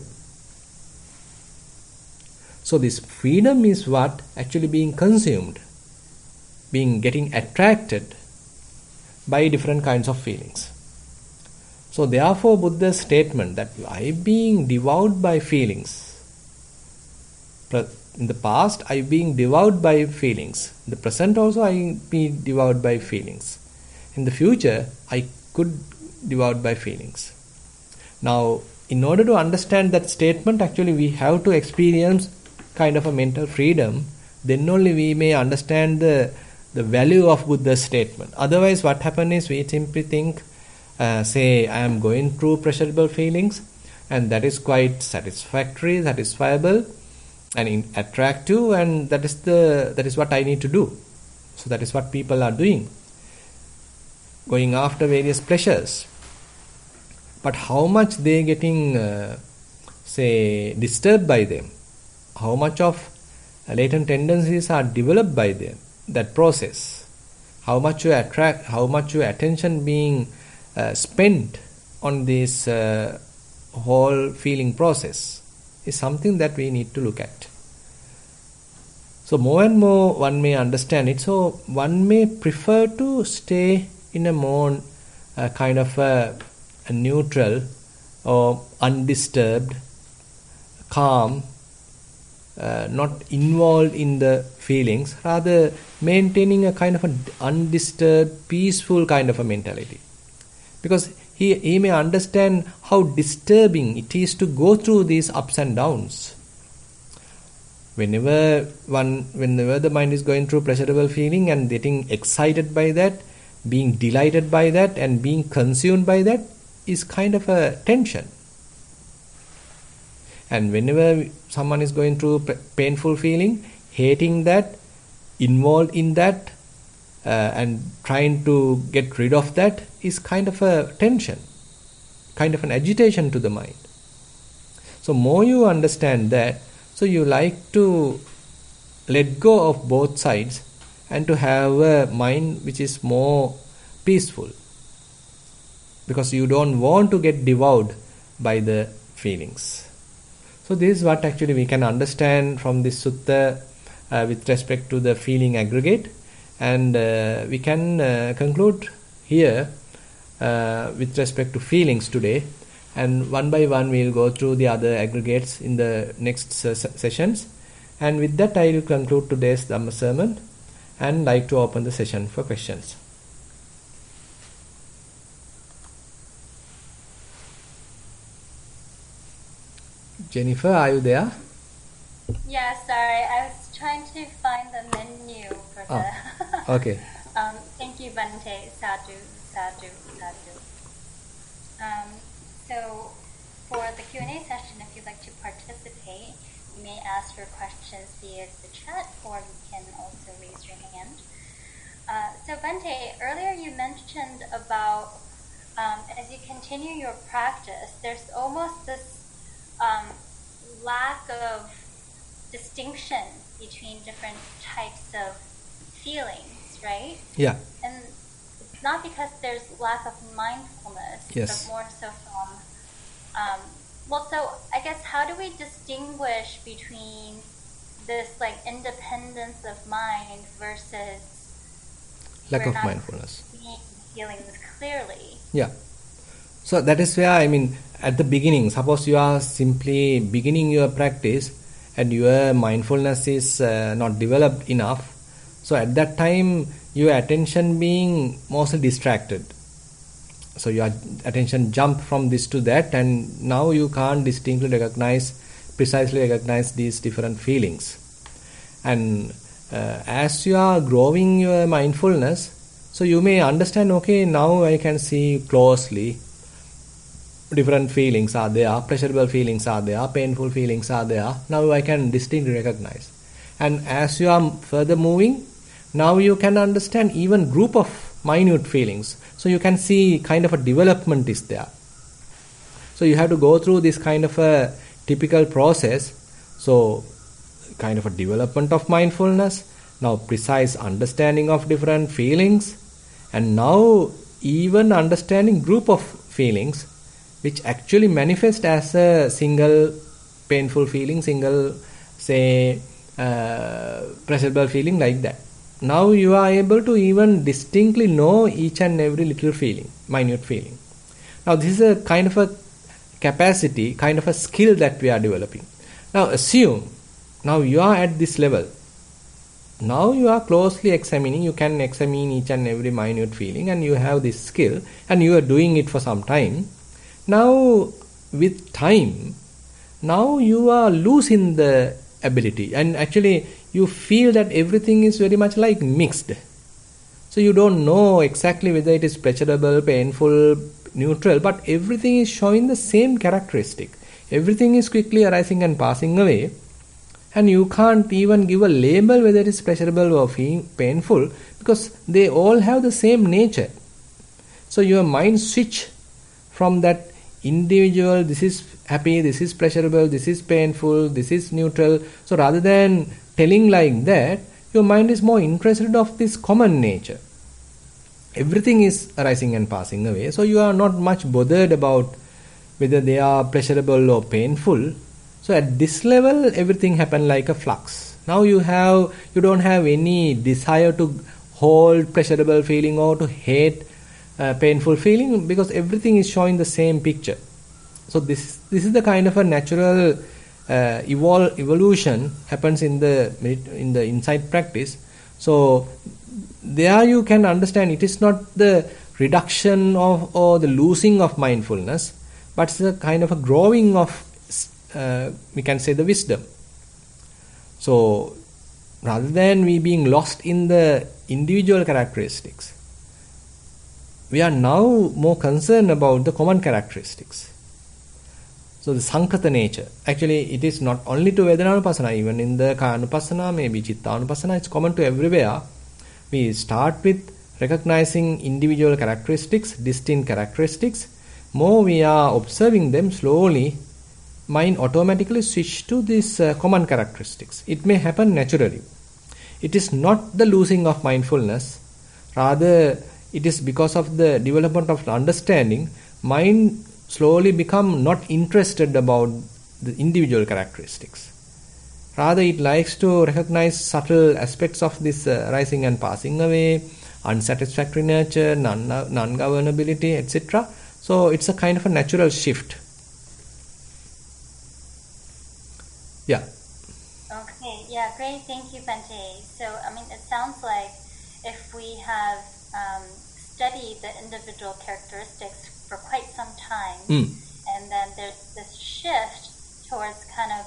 S1: So this freedom is what actually being consumed, getting attracted by different kinds of feelings. So therefore Buddha's statement that I being devoured by feelings, in the past I being devoured by feelings, in the present also I be devoured by feelings, in the future I could devoured by feelings. Now in order to understand that statement, actually we have to experience kind of a mental freedom. Then only we may understand the the value of Buddha's statement. Otherwise, what happens is we simply think, say, I am going through pleasurable feelings, and that is quite satisfactory, satisfiable, and attractive, and that is what I need to do. So that is what people are doing, going after various pleasures. But how much they getting, say, disturbed by them? How much of latent tendencies are developed by them? That process. How much your attention being spent on this whole feeling process is something that we need to look at. So more and more one may understand it. So one may prefer to stay in a more kind of a neutral or undisturbed, calm, not involved in the feelings, rather maintaining a kind of an undisturbed, peaceful kind of a mentality. Because he may understand how disturbing it is to go through these ups and downs. Whenever the mind is going through pleasurable feeling and getting excited by that, being delighted by that, and being consumed by that, is kind of a tension. And whenever someone is going through painful feeling, hating that, involved in that, and trying to get rid of that, is kind of a tension, kind of an agitation to the mind. So more you understand that, so you like to let go of both sides and to have a mind which is more peaceful, because you don't want to get devoured by the feelings. So this is what actually we can understand from this sutta with respect to the feeling aggregate, and we can conclude here with respect to feelings today, and one by one we will go through the other aggregates in the next sessions. And with that I will conclude today's Dhamma sermon and like to open the session for questions. Jennifer, are you there?
S2: Yeah, sorry. I was trying to find the menu for the...
S1: Okay.
S2: Thank you, Bante. Sadhu, sadhu, sadhu. So, for the Q&A session, if you'd like to participate, you may ask your questions via the chat, or you can also raise your hand. So, Bante, earlier you mentioned about as you continue your practice, there's almost this lack of distinction between different types of feelings, right?
S1: Yeah.
S2: And it's not because there's lack of mindfulness,
S1: yes,
S2: but more so from so I guess how do we distinguish between this like independence of mind versus
S1: lack of mindfulness,
S2: seeing feelings clearly?
S1: Yeah. So that is where, I mean, at the beginning, suppose you are simply beginning your practice and your mindfulness is not developed enough. So at that time, your attention being mostly distracted. So your attention jump from this to that, and now you can't precisely recognize these different feelings. And as you are growing your mindfulness, so you may understand, okay, now I can see closely. Different feelings are there, pleasurable feelings are there, painful feelings are there. Now I can distinctly recognize. And as you are further moving, now you can understand even group of minute feelings. So you can see kind of a development is there. So you have to go through this kind of a typical process. So kind of a development of mindfulness, now precise understanding of different feelings, and now even understanding group of feelings which actually manifest as a single painful feeling, single, say, pleasurable feeling, like that. Now you are able to even distinctly know each and every little feeling, minute feeling. Now this is a kind of a capacity, kind of a skill that we are developing. Now assume, now you are at this level. Now you are closely examining, you can examine each and every minute feeling, and you have this skill, and you are doing it for some time. Now with time, now you are losing the ability, and actually you feel that everything is very much like mixed. So you don't know exactly whether it is pleasurable, painful, neutral, but everything is showing the same characteristic. Everything is quickly arising and passing away, and you can't even give a label whether it is pleasurable or painful, because they all have the same nature. So your mind switch from that individual, this is happy, this is pleasurable, this is painful, this is neutral. So rather than telling like that, your mind is more interested of this common nature. Everything is arising and passing away, so you are not much bothered about whether they are pleasurable or painful. So at this level, everything happen like a flux. Now you don't have any desire to hold pleasurable feeling or to hate painful feeling, because everything is showing the same picture. So this is the kind of a natural evolution happens in the insight practice. So there you can understand it is not the reduction of or the losing of mindfulness, but it's a kind of a growing of we can say the wisdom. So rather than we being lost in the individual characteristics, we are now more concerned about the common characteristics. So the Sankata nature, actually it is not only to Vedananupasana, even in the Kayanupasana, maybe Chittanupasana, it's common to everywhere. We start with recognizing individual characteristics, distinct characteristics. More we are observing them, slowly mind automatically switch to these common characteristics. It may happen naturally. It is not the losing of mindfulness, rather it is because of the development of understanding, mind slowly become not interested about the individual characteristics. Rather it likes to recognize subtle aspects of this rising and passing away, unsatisfactory nature, non-governability, etc. So it's a kind of a natural shift. Yeah.
S2: Okay, yeah, great, thank you, Bhante. So, it sounds like if we have studied the individual characteristics for quite some time, and then there's this shift towards kind of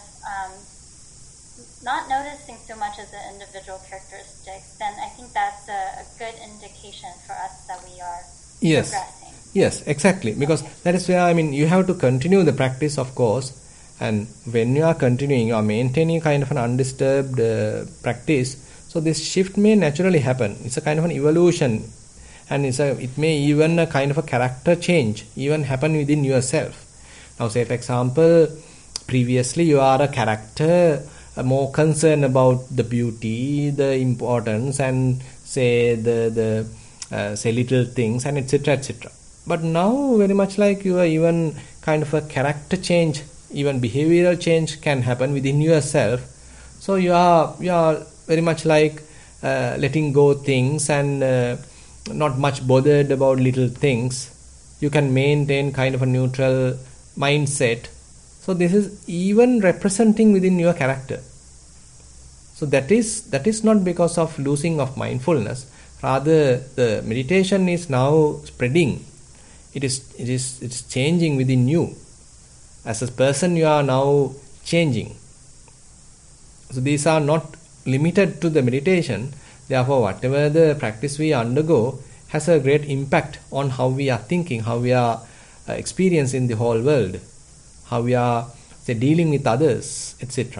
S2: not noticing so much of the individual characteristics, then I think that's a good indication for us that we are progressing.
S1: Yes, exactly. Because that is where, you have to continue the practice, of course. And when you are continuing, you are maintaining kind of an undisturbed practice. So this shift may naturally happen. It's a kind of an evolution. And it may even a kind of a character change even happen within yourself. Now say for example, previously you are a character more concerned about the beauty, the importance, and say the say little things, and etc. etc. But now very much like you are even kind of a character change, even behavioral change can happen within yourself. So you are very much like letting go things and not much bothered about little things. You can maintain kind of a neutral mindset. So this is even representing within your character. So that is not because of losing of mindfulness. Rather, the meditation is now spreading. It is changing within you. As a person, you are now changing. So these are not limited to the meditation. Therefore, whatever the practice we undergo has a great impact on how we are thinking, how we are experiencing the whole world, how we are dealing with others, etc.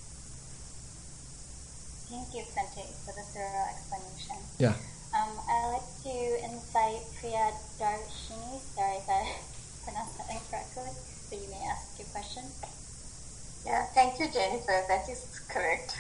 S2: Thank you, Bhante, for the thorough explanation.
S1: Yeah.
S2: I'd like to invite Priya Darshini. Sorry if I pronounced that incorrectly, but you may ask your question.
S3: Yeah, thank you, Jennifer. That is correct.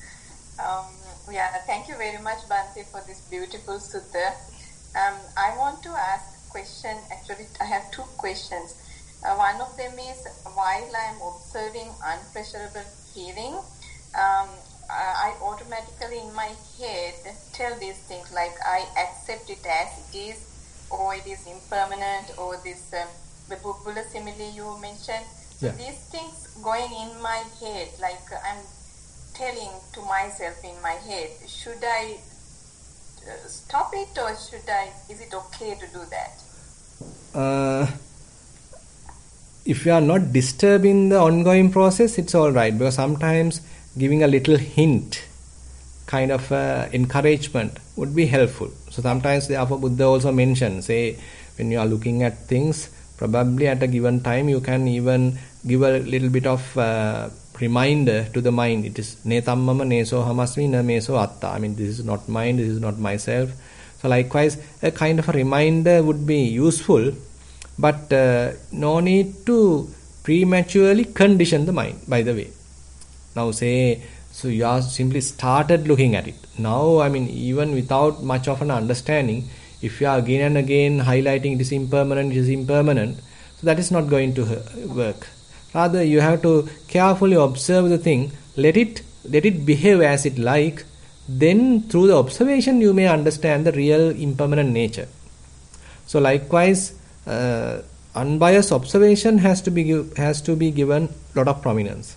S3: Thank you very much, Bhante, for this beautiful sutta. I want to ask a question. Actually, I have two questions. One of them is, while I am observing unpleasurable feeling, I automatically in my head tell these things like I accept it as it is, or it is impermanent, or this the Bubbula simile you mentioned. So these things going in my head, like I'm telling to myself in my head, should I stop it, or is it okay to do that?
S1: If you are not disturbing the ongoing process, it's all right, because sometimes giving a little hint kind of encouragement would be helpful. So sometimes, therefore, Buddha also mentions, say, when you are looking at things, probably at a given time you can even give a little bit of reminder to the mind. It is netammama neso hamasmi na meso atta. I mean, this is not mine, this is not myself. So likewise, a kind of a reminder would be useful, but no need to prematurely condition the mind, by the way. Now say, so you are simply started looking at it. Now, I mean, even without much of an understanding, if you are again and again highlighting it is impermanent, so that is not going to work. Rather, you have to carefully observe the thing, let it behave as it like. Then, through the observation, you may understand the real impermanent nature. So, likewise, unbiased observation has to be given a lot of prominence.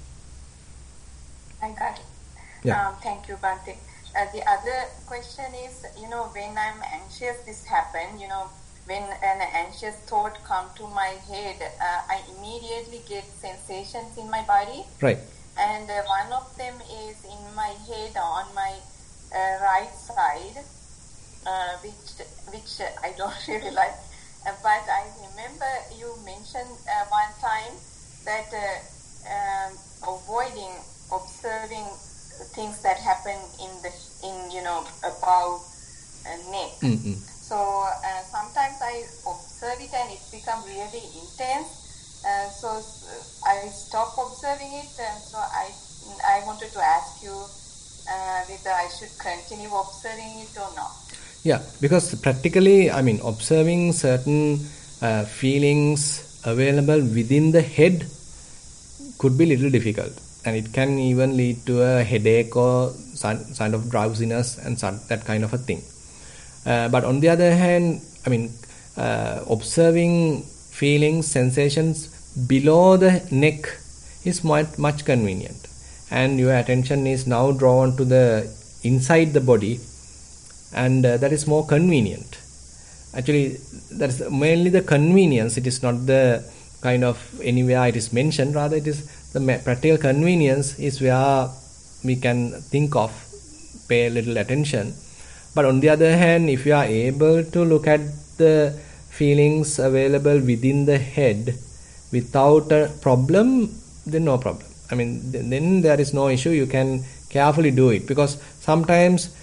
S3: I got it.
S1: Yeah.
S3: Thank you, Bhante. The other question is, when I'm anxious, this happen. When an anxious thought come to my head, I immediately get sensations in my body.
S1: Right.
S3: And one of them is in my head on my right side, which I don't really like. But I remember you mentioned one time that avoiding observing things that happen in above neck.
S1: Mm-hmm.
S3: So sometimes I observe it and it becomes really intense. So I stop observing it. So I wanted to ask you whether I should continue observing it or not.
S1: Yeah, because practically, I mean, observing certain feelings available within the head could be a little difficult. And it can even lead to a headache or kind of drowsiness and that kind of a thing. But on the other hand, I mean, observing feelings, sensations below the neck is much convenient. And your attention is now drawn to the inside the body, and that is more convenient. Actually, that is mainly the convenience. It is not the kind of anywhere it is mentioned. Rather, it is the practical convenience is where we can think of, pay a little attention. But on the other hand, if you are able to look at the feelings available within the head without a problem, then no problem. I mean, then there is no issue. You can carefully do it, because sometimes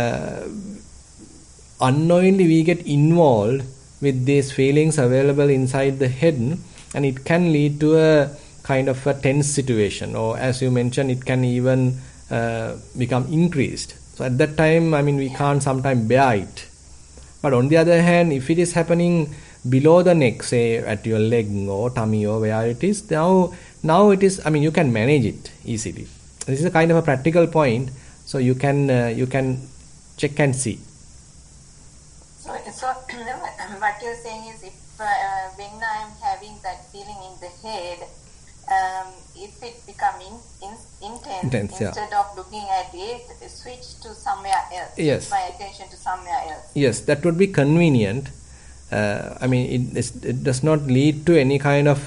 S1: unknowingly we get involved with these feelings available inside the head, and it can lead to a kind of a tense situation, or as you mentioned, it can even become increased. So at that time, I mean, we can't sometimes bear it. But on the other hand, if it is happening below the neck, say at your leg or tummy or where it is, now it is, I mean, you can manage it easily. This is a kind of a practical point, so you can check and see.
S3: So what you're saying is, if when I'm having that feeling in the head, if it becomes intense, instead of looking at it, switch to somewhere else.
S1: Yes.
S3: My attention to somewhere else.
S1: Yes, that would be convenient. I mean, it does not lead to any kind of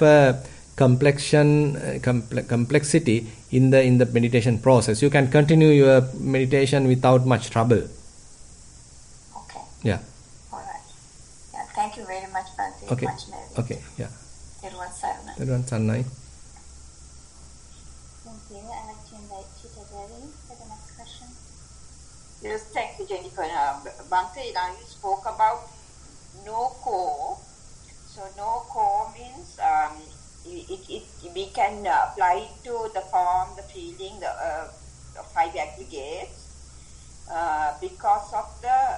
S1: complexity in the meditation process. You can continue your meditation without much trouble.
S3: Okay.
S1: Yeah.
S3: All right. Yeah. Thank you very much, Bhante.
S1: Okay.
S3: Much merry.
S1: Okay. Yeah.
S3: Everyone Sarana.
S1: Everyone Sarnai.
S2: Thank you. I'd like to invite Chita Devi for the next question.
S4: Yes, thank you, Jennifer. Bhante, now you spoke about no core. So no core means we can apply it to the form, the feeling, the five aggregates because of the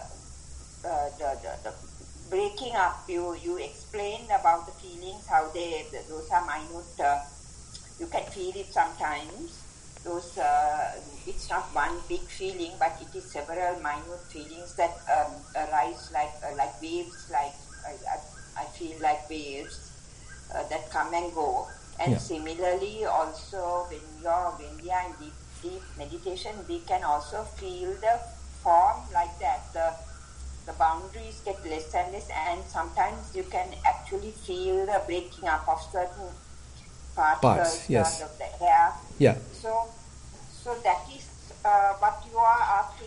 S4: breaking up. You explained about the feelings, how those are minute. You can feel it sometimes. Those it's not one big feeling, but it is several minute feelings that arise like waves. Like I feel like waves that come and go. And
S1: Yeah.
S4: similarly, also when we are in deep meditation, we can also feel the form like that. The boundaries get less and less, and sometimes you can actually feel the breaking up of certain particles
S1: Yes.
S4: of the air.
S1: Yeah.
S4: So that is what you are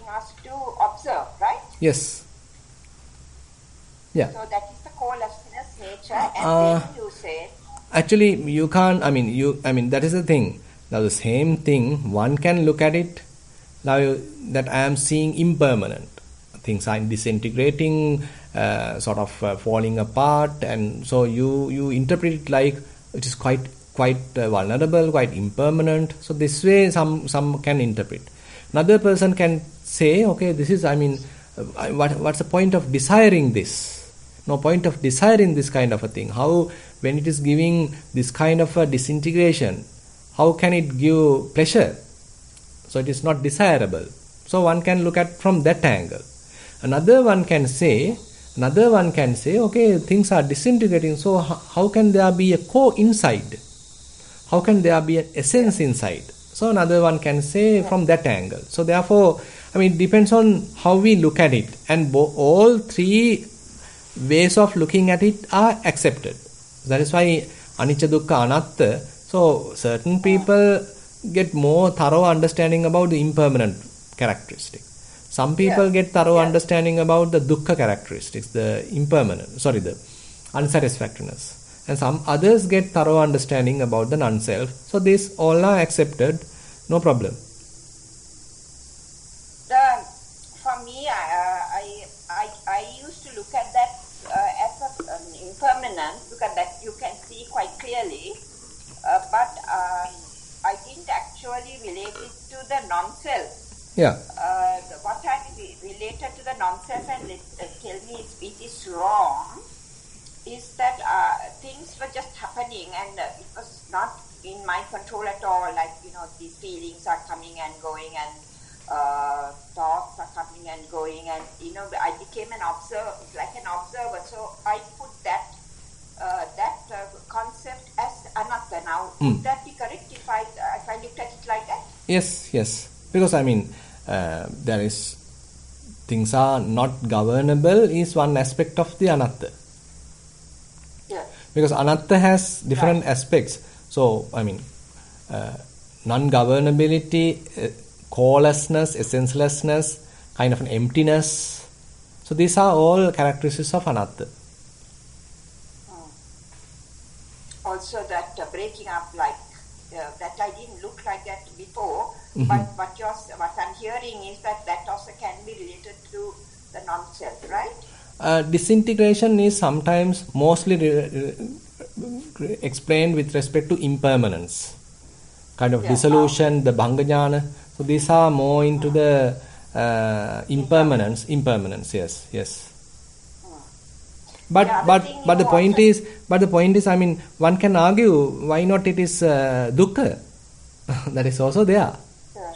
S4: us to observe, right?
S1: Yes. Yeah.
S4: So that is the co-lessness nature, and then you say.
S1: Actually, you can't. I mean, that is the thing. Now, the same thing, one can look at it. Now that I am seeing impermanent things are disintegrating, sort of falling apart, and so you interpret it like it is quite vulnerable, quite impermanent. So this way, some can interpret. Another person can say, okay, this is. I mean, what's the point of desiring this? No point of desiring this kind of a thing. How, when it is giving this kind of a disintegration, how can it give pleasure? So it is not desirable. So one can look at from that angle. Another one can say, okay, things are disintegrating, so how can there be a core inside? How can there be an essence inside? So another one can say from that angle. So therefore, I mean, it depends on how we look at it. And all three ways of looking at it are accepted. That is why anicca, dukkha, anatta. So certain people get more thorough understanding about the impermanent characteristic. Some people get thorough understanding about the dukkha characteristics, the the unsatisfactoriness. And some others get thorough understanding about the non-self. So these all are accepted, no problem.
S4: For me, I used to look at that as an impermanent, because that you can see quite clearly, but I didn't actually relate it to the non-self.
S1: Yeah.
S4: What I related to the non-self, and tell me if it is wrong, is that things were just happening, and it was not in my control at all. Like, these feelings are coming and going, and thoughts are coming and going, and I became an observer. So I put that concept as anatta. Now, would that be correct if I looked at it like that?
S1: Yes. Because I mean, there is things are not governable is one aspect of the anatta.
S4: Yeah.
S1: Because anatta has different aspects. So I mean, non-governability, corelessness, essencelessness, kind of an emptiness. So these are all characteristics of anatta.
S4: Also that breaking up, like that I didn't look like that before, but what I'm hearing is that also can be related to the non-self, right?
S1: Disintegration is sometimes mostly explained with respect to impermanence, kind of dissolution, the bhanga jnana. So these are more into the impermanence. Yes. But the point is, I mean, one can argue why not it is dukkha. That is also there.
S4: Sure.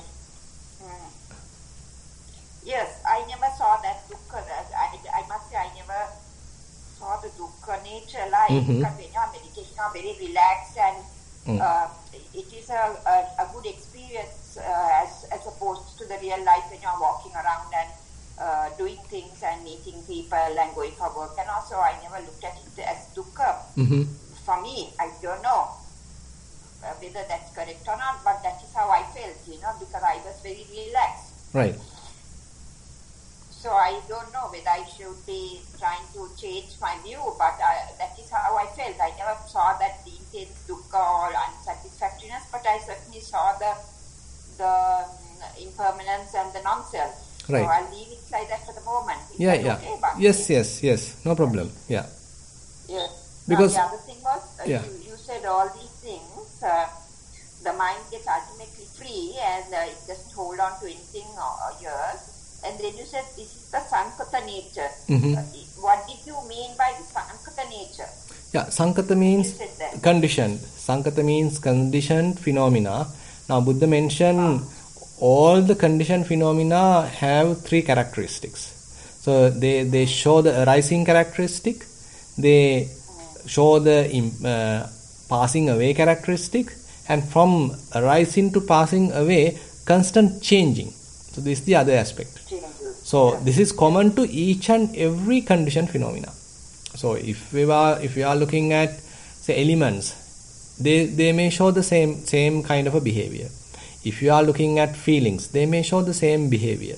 S4: Yes, I never saw that dukkha. I must say I never saw the dukkha nature like, because when you are meditating, you are very relaxed, and it is a good experience as opposed to the real life when you are walking around and doing things and meeting people and going for work. And also I never looked at it as dukkha. For me, I don't know whether that's correct or not, but that is how I felt, because I was very relaxed.
S1: Right.
S4: So I don't know whether I should be trying to change my view, but that is how I felt. I never saw that intense dukkha or unsatisfactoriness, but I certainly saw the impermanence and the non-self.
S1: Right.
S4: So I'll leave it like that for the moment.
S1: Yeah.
S4: Okay,
S1: Yes. No problem. Yeah.
S4: Yeah.
S1: Because
S4: the other thing was, you said all these things, the mind gets ultimately free and it doesn't hold on to anything or yours. And then you said this is the sankata nature. What did you mean by the sankata nature?
S1: Yeah, sankata means conditioned. Sankata means conditioned phenomena. Now Buddha mentioned all the conditioned phenomena have three characteristics. So they show the arising characteristic, they show the passing away characteristic, and from arising to passing away, constant changing. So this is the other aspect. So this is common to each and every conditioned phenomena. So if we are looking at, say, elements, they may show the same kind of a behavior. If you are looking at feelings, they may show the same behavior.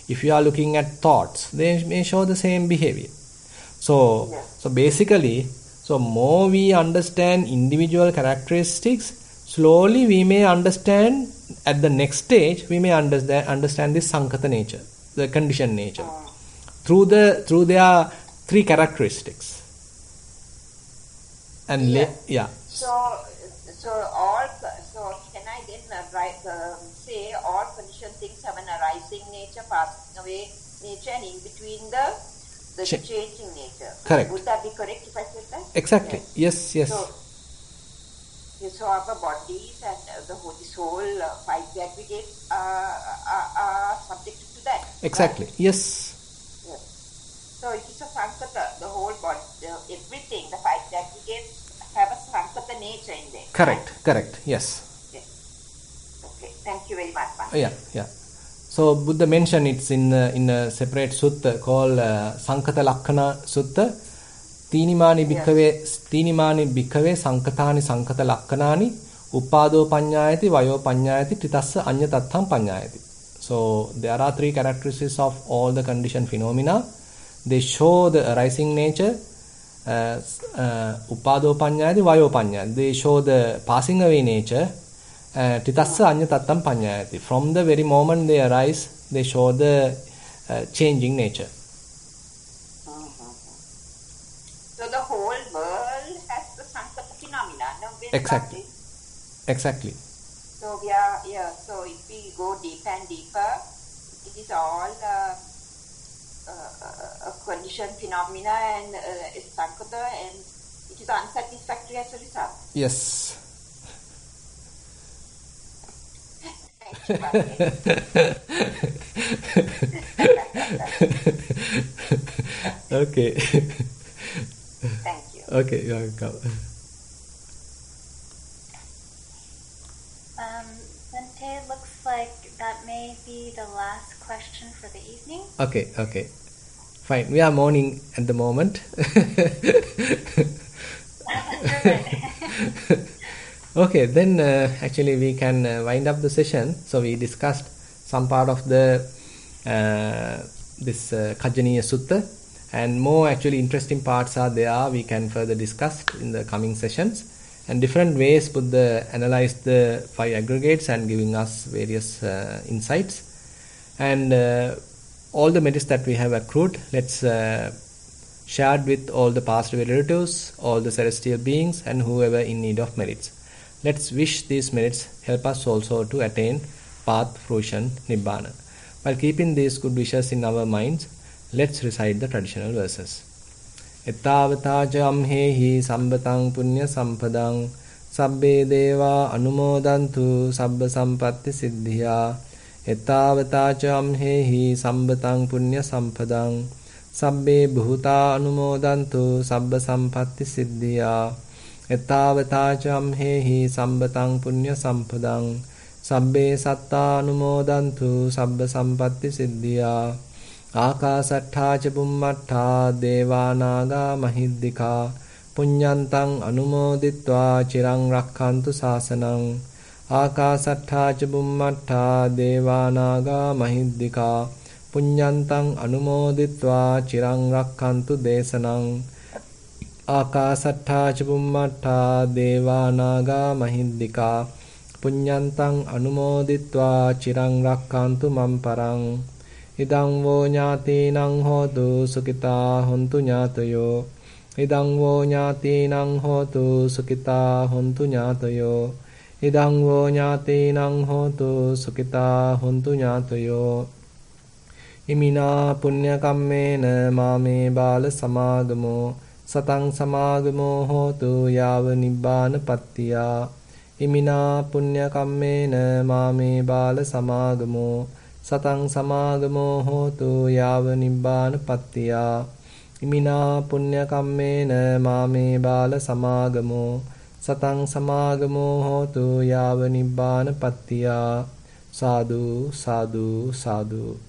S1: If you are looking at thoughts, they may show the same behavior. So, so basically, so more we understand individual characteristics, slowly we may understand at the next stage, we may understand this Sankata nature, the conditioned nature, through their three characteristics. And
S4: So can I then say all conditioned things have an arising nature, passing away nature, and in between the changing nature?
S1: Correct.
S4: Would that be correct if I said that?
S1: Exactly. Yes.
S4: So our bodies and this whole five aggregates are subjected to that.
S1: Exactly.
S4: Right?
S1: Yes.
S4: So it is a Sankata, the whole body, everything, the five aggregates have a Sankata nature in there.
S1: Correct. Yes.
S4: Okay. Thank you very much, Master.
S1: Yeah. So Buddha mentioned it's in a separate sutta called Sankata Lakkana Sutta. Tinimani bhikkhave sankatani sankata lakkanani uppado panyayati vayo panyayati titassa anyatatham panyayati. So there are three characteristics of all the conditioned phenomena. They show the arising nature, uppado panyayati vayo panyayati. They show the passing away nature, titassa anyatatham panyayati. From the very moment they arise, they show the changing nature.
S4: So the whole world has the Sankata phenomena. No?
S1: Exactly.
S4: So so if we go deeper and deeper, it is all a conditioned phenomena and Sankata, and it is unsatisfactory as a result.
S1: Yes. Okay.
S4: Thank you.
S1: Okay, you're welcome.
S2: Bhante, looks like that may be the last question for the evening.
S1: Okay. Fine. We are mourning at the moment. Okay, then actually we can wind up the session. So we discussed some part of the this Kajjaniya Sutta, and more actually interesting parts are there. We can further discuss in the coming sessions, and different ways Buddha analyzed the five aggregates and giving us various insights, and all the merits that we have accrued, let's share it with all the past relatives, all the celestial beings, and whoever in need of merits. Let's wish these merits help us also to attain path, fruition, Nibbana. While keeping these good wishes in our minds, let's recite the traditional verses. Ettavata ca amhehi sambatang punya sampadang sabbe deva anumodantu sabba sampatti siddhya. Ettavata ca amhehi sambatang punya sampadang sabbe bhuta anumodantu sabba sampatti siddhya. Ettavata ca amhehi sambatang punya sampadang sabbe satta anumodantu sabba sampatti siddhya. Akasattha ca bummattha devanaga mahiddika punyantang anumoditva chirang rakkhantu sasanang. Akasattha ca bummattha devanaga mahiddika punyantang anumoditva chirang rakkhantu desanang. Akasattha ca bummattha devanaga mahiddika punyantang anumoditva chirang rakkhantu mamparang. Idang vo ñātīnaṁ hotu sukita hontu ñātayo. Idang vo ñātīnaṁ hotu sukita hontu ñātayo. Idang vo ñātīnaṁ hotu sukita hontu ñātayo. Imina punya kammena mame bala samagamo satang samagamo hotu yava nibbana pattiya. Imina punya kammena mame bala samagamo satang samagamo hotu yava nibbana pattiya. Imina punya kammena mame bala samagamo satang samagamo hotu yava nibbana pattiya. Sadhu, sadhu, sadhu.